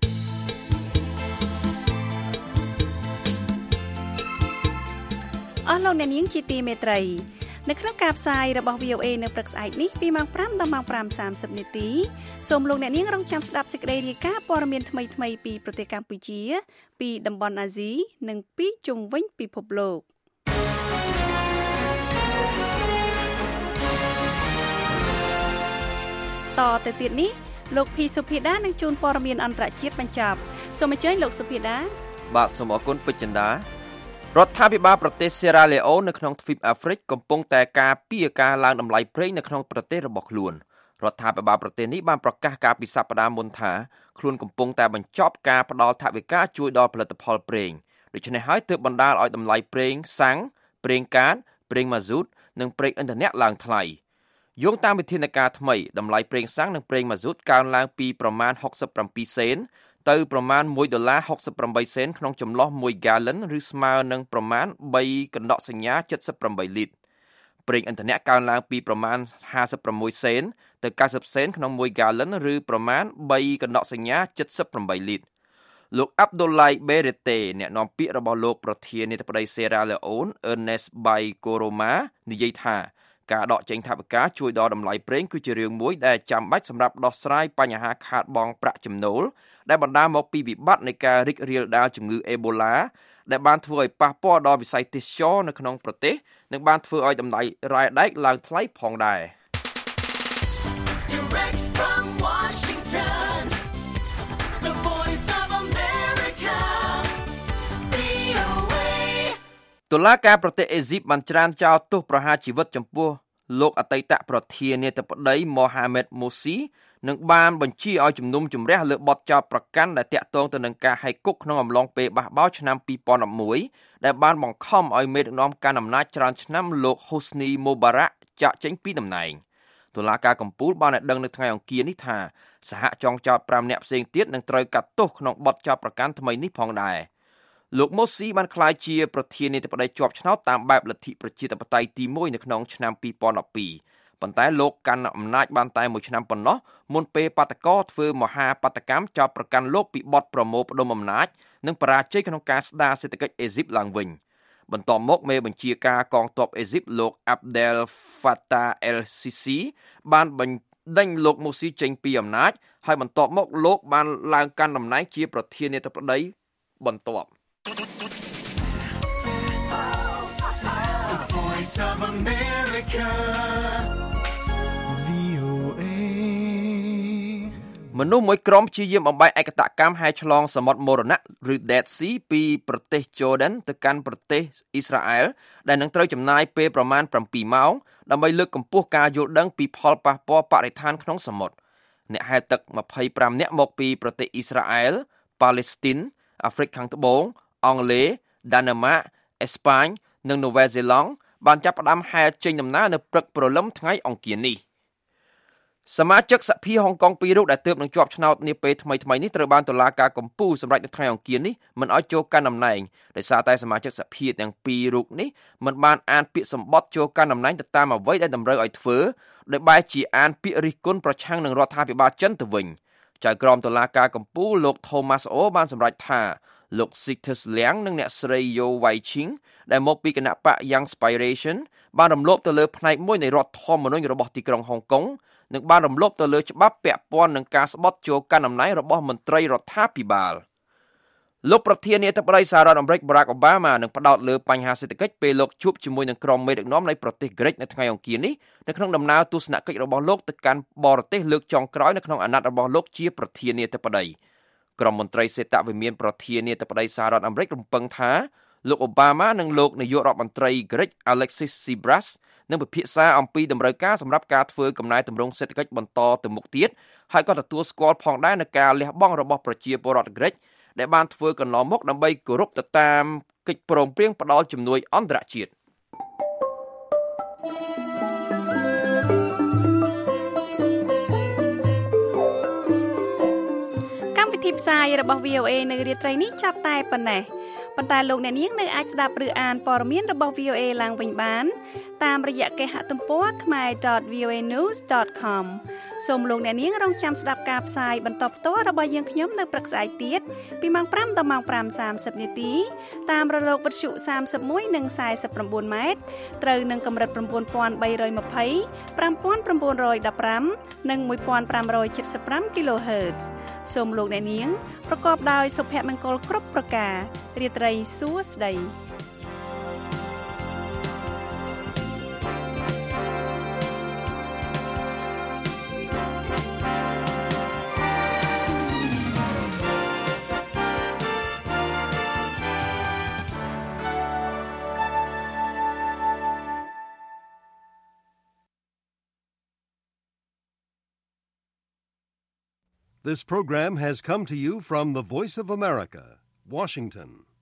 អអស់លោកអ្នកនាងជាទីមេត្រីនៅក្នុងការផ្សាយរបស់ វី អូ เอ នៅព្រឹកស្អែកនេះពីម៉ោងfiveដល់ម៉ោងfiveសាមសិបនាទីសូមលោកអ្នកនាងរងចាំស្ដាប់សេចក្តីរាយការណ៍ព័ត៌មានថ្មីៗពីប្រទេសកម្ពុជាពីតំបន់អាស៊ីនិងពីជុំវិញពិភពលោកតទៅទៀតនេះលោកភីសុភាដានឹងជូនព័ត៌មានអន្តរជាតិបញ្ចប់សូមអញ្ជើញលោកសុភាដាបាទសូមអរគុណពេជ្រចិន្តារដ្ឋាភិបាលប្រទេសសេរ៉ាឡេអូននៅក្នុងទ្វីបអាហ្វ្រិកកំពុងតែការពារការឡើងតម្លៃប្រេងនៅក្នុងប្រទេសរបស់ខ្លួនរដ្ឋាភិបាលប្រទេសនេះបានប្រកាសការពីសប្តាហ៍មុនថាខ្លួនកំពុងតែបញ្ចប់ការផ្តល់ថវិកាជួយដល់ផលិតផលប្រេងដូច្នេះហើយទើបបណ្ដាលឲ្យតម្លៃប្រេងសាំងប្រេងកាតប្រេងម៉ាស៊ូតនិងប្រេងឥន្ធនៈឡើងថ្លៃយោងតាមវិធានការថ្មីតម្លៃប្រេងសាំងនិងប្រេងម៉ាស៊ូតកើនឡើងពីប្រមាណ67សេនទៅប្រមាណone dollar sixty-eightសេនក្នុងចន្លោះone gallon ឬស្មើនឹងប្រមាណthreeកណ្ដកសញ្ញាseventy-eightលីត្រប្រេងឥន្ធនៈកើនឡើងពីប្រមាណfifty-sixសេនទៅninetyសេនក្នុងone gallon ឬប្រមាណthreeកណ្ដកសញ្ញាseventy-eightលីត្រលោក Abdoulaye Berete អ្នកនាំពាក្យរបស់លោកប្រធានាធិបតីសេរ៉ាឡេអូន Ernest Bai Koroma និយាយថាការដកចេញថវិកាជួយដល់តម្លៃប្រេងគឺជារឿងមួយដែលចាំបាច់សម្រាប់ដោះស្រាយបញ្ហាខាតបង់ប្រាក់ចំណូលដែលបណ្ដាលមកពីវិបត្តិនៃការរីករាលដាលជំងឺអេបូឡាដែលបានធ្វើឲ្យប៉ះពាល់ដល់វិស័យទេសចរណ៍នៅក្នុងប្រទេសនិងបានធ្វើឲ្យតម្លៃរ៉ែដែកឡើងថ្លៃផងដែរតុលាការប្រទេសអេស៊ីបបានច្រានចោលទោសប្រហារជីវិតចំពោះលោកអតីតប្រធានាធិបតី Mohamed Morsi និងបានបញ្ជាឲ្យជំនុំជម្រះលើបទចោទប្រកាន់ដែលតាក់ទងទៅនឹងការហែកគុកក្នុងអំឡុងពេលបះបោរឆ្នាំtwo thousand elevenដែលបានបង្ខំឲ្យមេដឹកនាំកាន់អំណាចច្រើនឆ្នាំលោក Hosni Mubarak ចាកចេញពីតំណែងតុលាការកំពូលបានឲ្យដឹងនៅថ្ងៃអង្គារនេះថាសហចងចោទfiveនាក់ផ្សេងទៀតនឹងត្រូវកាត់ទោសក្នុងបទចោទប្រកាន់ថ្មីនេះផងដែរលោក Morsi បានក្លាយជាប្រធានាធិបតីជាប់ឆ្នោតតាមបែបលទ្ធិប្រជាធិបតេយ្យទីoneនៅក្នុងឆ្នាំtwo thousand twelveប៉ុន្តែលោកកាន់អំណាចបានតែមួយឆ្នាំប៉ុណ្ណោះមុនពេលបាតកោធ្វើមហាបាតកម្មចោទប្រកាន់លោកពីបទប្រមូលផ្ដុំអំណាចនិងបរាជ័យក្នុងការស្ដារសេដ្ឋកិច្ចអេស៊ីបឡើងវិញបន្ទាប់មកមេបញ្ជាការកងទ័ពអេស៊ីបលោក Abdel Fattah el-Sisi បានបញ្ដេញលោក Morsi ចេញពីអំណាចហើយបន្ទាប់មកលោកបានឡើងកាន់តំណែងជាប្រធានាធិបតីបន្ទាប់Of America វី អូ เอ មនុស្សមួយក្រុមព្យាយាមបំបែកឯកតកម្មហែឆ្លងសមុទ្រមរណៈឬ Dead Sea ពីប្រទេស Jordan ទៅកាន់ប្រទេសអ៊ីស្រាអែលដែលនឹងត្រូវចំណាយពេលប្រមាណsevenម៉ោងដើម្បីលើកកម្ពស់ការយល់ដឹងពីផលប៉ះពាល់បរិស្ថានក្នុងសមុទ្រអ្នកហែលទឹកtwenty-fiveនាក់មកពីប្រទេសអ៊ីស្រាអែលប៉ាឡេស្ទីនអាហ្វ្រិកខាងត្បូងអង់គ្លេសដាណឺម៉ាកអេស្ប៉ាញនិងនូវែលសេឡង់បានចាប់ផ្ដើមហែលចេញដំណើរនៅព្រឹកព្រលឹមថ្ងៃអង្គារនេះសមាជិកសភាហុងកុងពីររូបដែលទើបនឹងជាប់ឆ្នោតនាពេលថ្មីៗនេះត្រូវបានតុលាការកំពូលសម្រេចនៅថ្ងៃអង្គារនេះមិនឲ្យចូលកាន់តំណែងដោយសារតែសមាជិកសភាទាំងពីររូបនេះមិនបានអានពាក្យសម្បត្តិចូលកាន់តំណែងទៅតាមអ្វីដែលតម្រូវឲ្យធ្វើដោយបែរជាអានពាក្យរិះគន់ប្រឆាំងនឹងរដ្ឋាភិបាលចិនទៅវិញចៅក្រមតុលាការកំពូលលោក Thomas O បានសម្រេចថាលោក Situs Liang និងអ្នកស្រី Yo Wai-ching ដែលមកពីគណៈបក Young Inspiration បានរំលោភទៅលើផ្នែកមួយនៃរដ្ឋធម្មនុញ្ញរបស់ទីក្រុងហុងកុងនិងបានរំលោភទៅលើច្បាប់ពាក់ព័ន្ធនឹងការស្បត់ចូលកាន់តំណែងរបស់មន្ត្រីរដ្ឋាភិបាលលោកប្រធានាធិបតីសហរដ្ឋអាមេរិក Barack Obama នឹងផ្ដោតលើបញ្ហាសេដ្ឋកិច្ចពេលលោកជួបជាមួយនឹងក្រុមមេដឹកនាំនៃប្រទេសក្រិកនៅថ្ងៃអង្គារនេះនៅក្នុងដំណើរទស្សនកិច្ចរបស់លោកទៅកាន់បរទេសលើកចុងក្រោយនៅក្នុងអាណត្តិរបស់លោកជាប្រធានាធិបតីក្រុមមន្ត្រីសេដ្ឋវិមានប្រធានាធិបតីសហរដ្ឋអាមេរិករំពឹងថាលោកអូបាម៉ានិងលោកនាយករដ្ឋមន្ត្រីក្រិក Alexis Tsipras នឹងពិភាក្សាអំពីតម្រូវការសម្រាប់ការធ្វើកំណែទម្រង់សេដ្ឋកិច្ចបន្តទៅមុខទៀតហើយក៏ទទួលស្គាល់ផងដែរនឹងការលះបង់របស់ប្រជាពលរដ្ឋក្រិកដែលបានធ្វើកន្លងមកដើម្បីគោរពទៅតាមកិច្ចព្រមព្រៀងផ្ដល់ជំនួយអន្តរជាតិកម្មវិធីផ្សាយរបស់ វី អូ เอ នៅរាត្រីនេះចាប់តែប៉ុណ្ណេះប៉ុន្តែលោកអ្នកនាងនៅអាចស្ដាប់ឬអានព័ត៌មានរបស់ វី អូ เอ ឡើងវិញបានតាមរយៈគេហទំព័រ khmer dot v o a news dot com សូមលោកអ្នកនាងរងចាំស្ដាប់ការផ្សាយបន្តផ្ទាល់របស់យើងខ្ញុំនៅព្រឹកស្អែកទៀតពីម៉ោងfiveដល់ម៉ោងfiveសាមសិបនាទីតាមរលកវិទ្យុthirty-oneនិងforty-nineម៉ែត្រត្រូវនឹងកម្រិតnine thousand three hundred twenty, five thousand nine hundred fifteenនិងfifteen seventy-five គីឡូហឺត សូមលោកអ្នកនាងប្រកបដោយសុភមង្គលគ្រប់ប្រការរាត្រីសួស្តី This program has come to you from the Voice of America, Washington.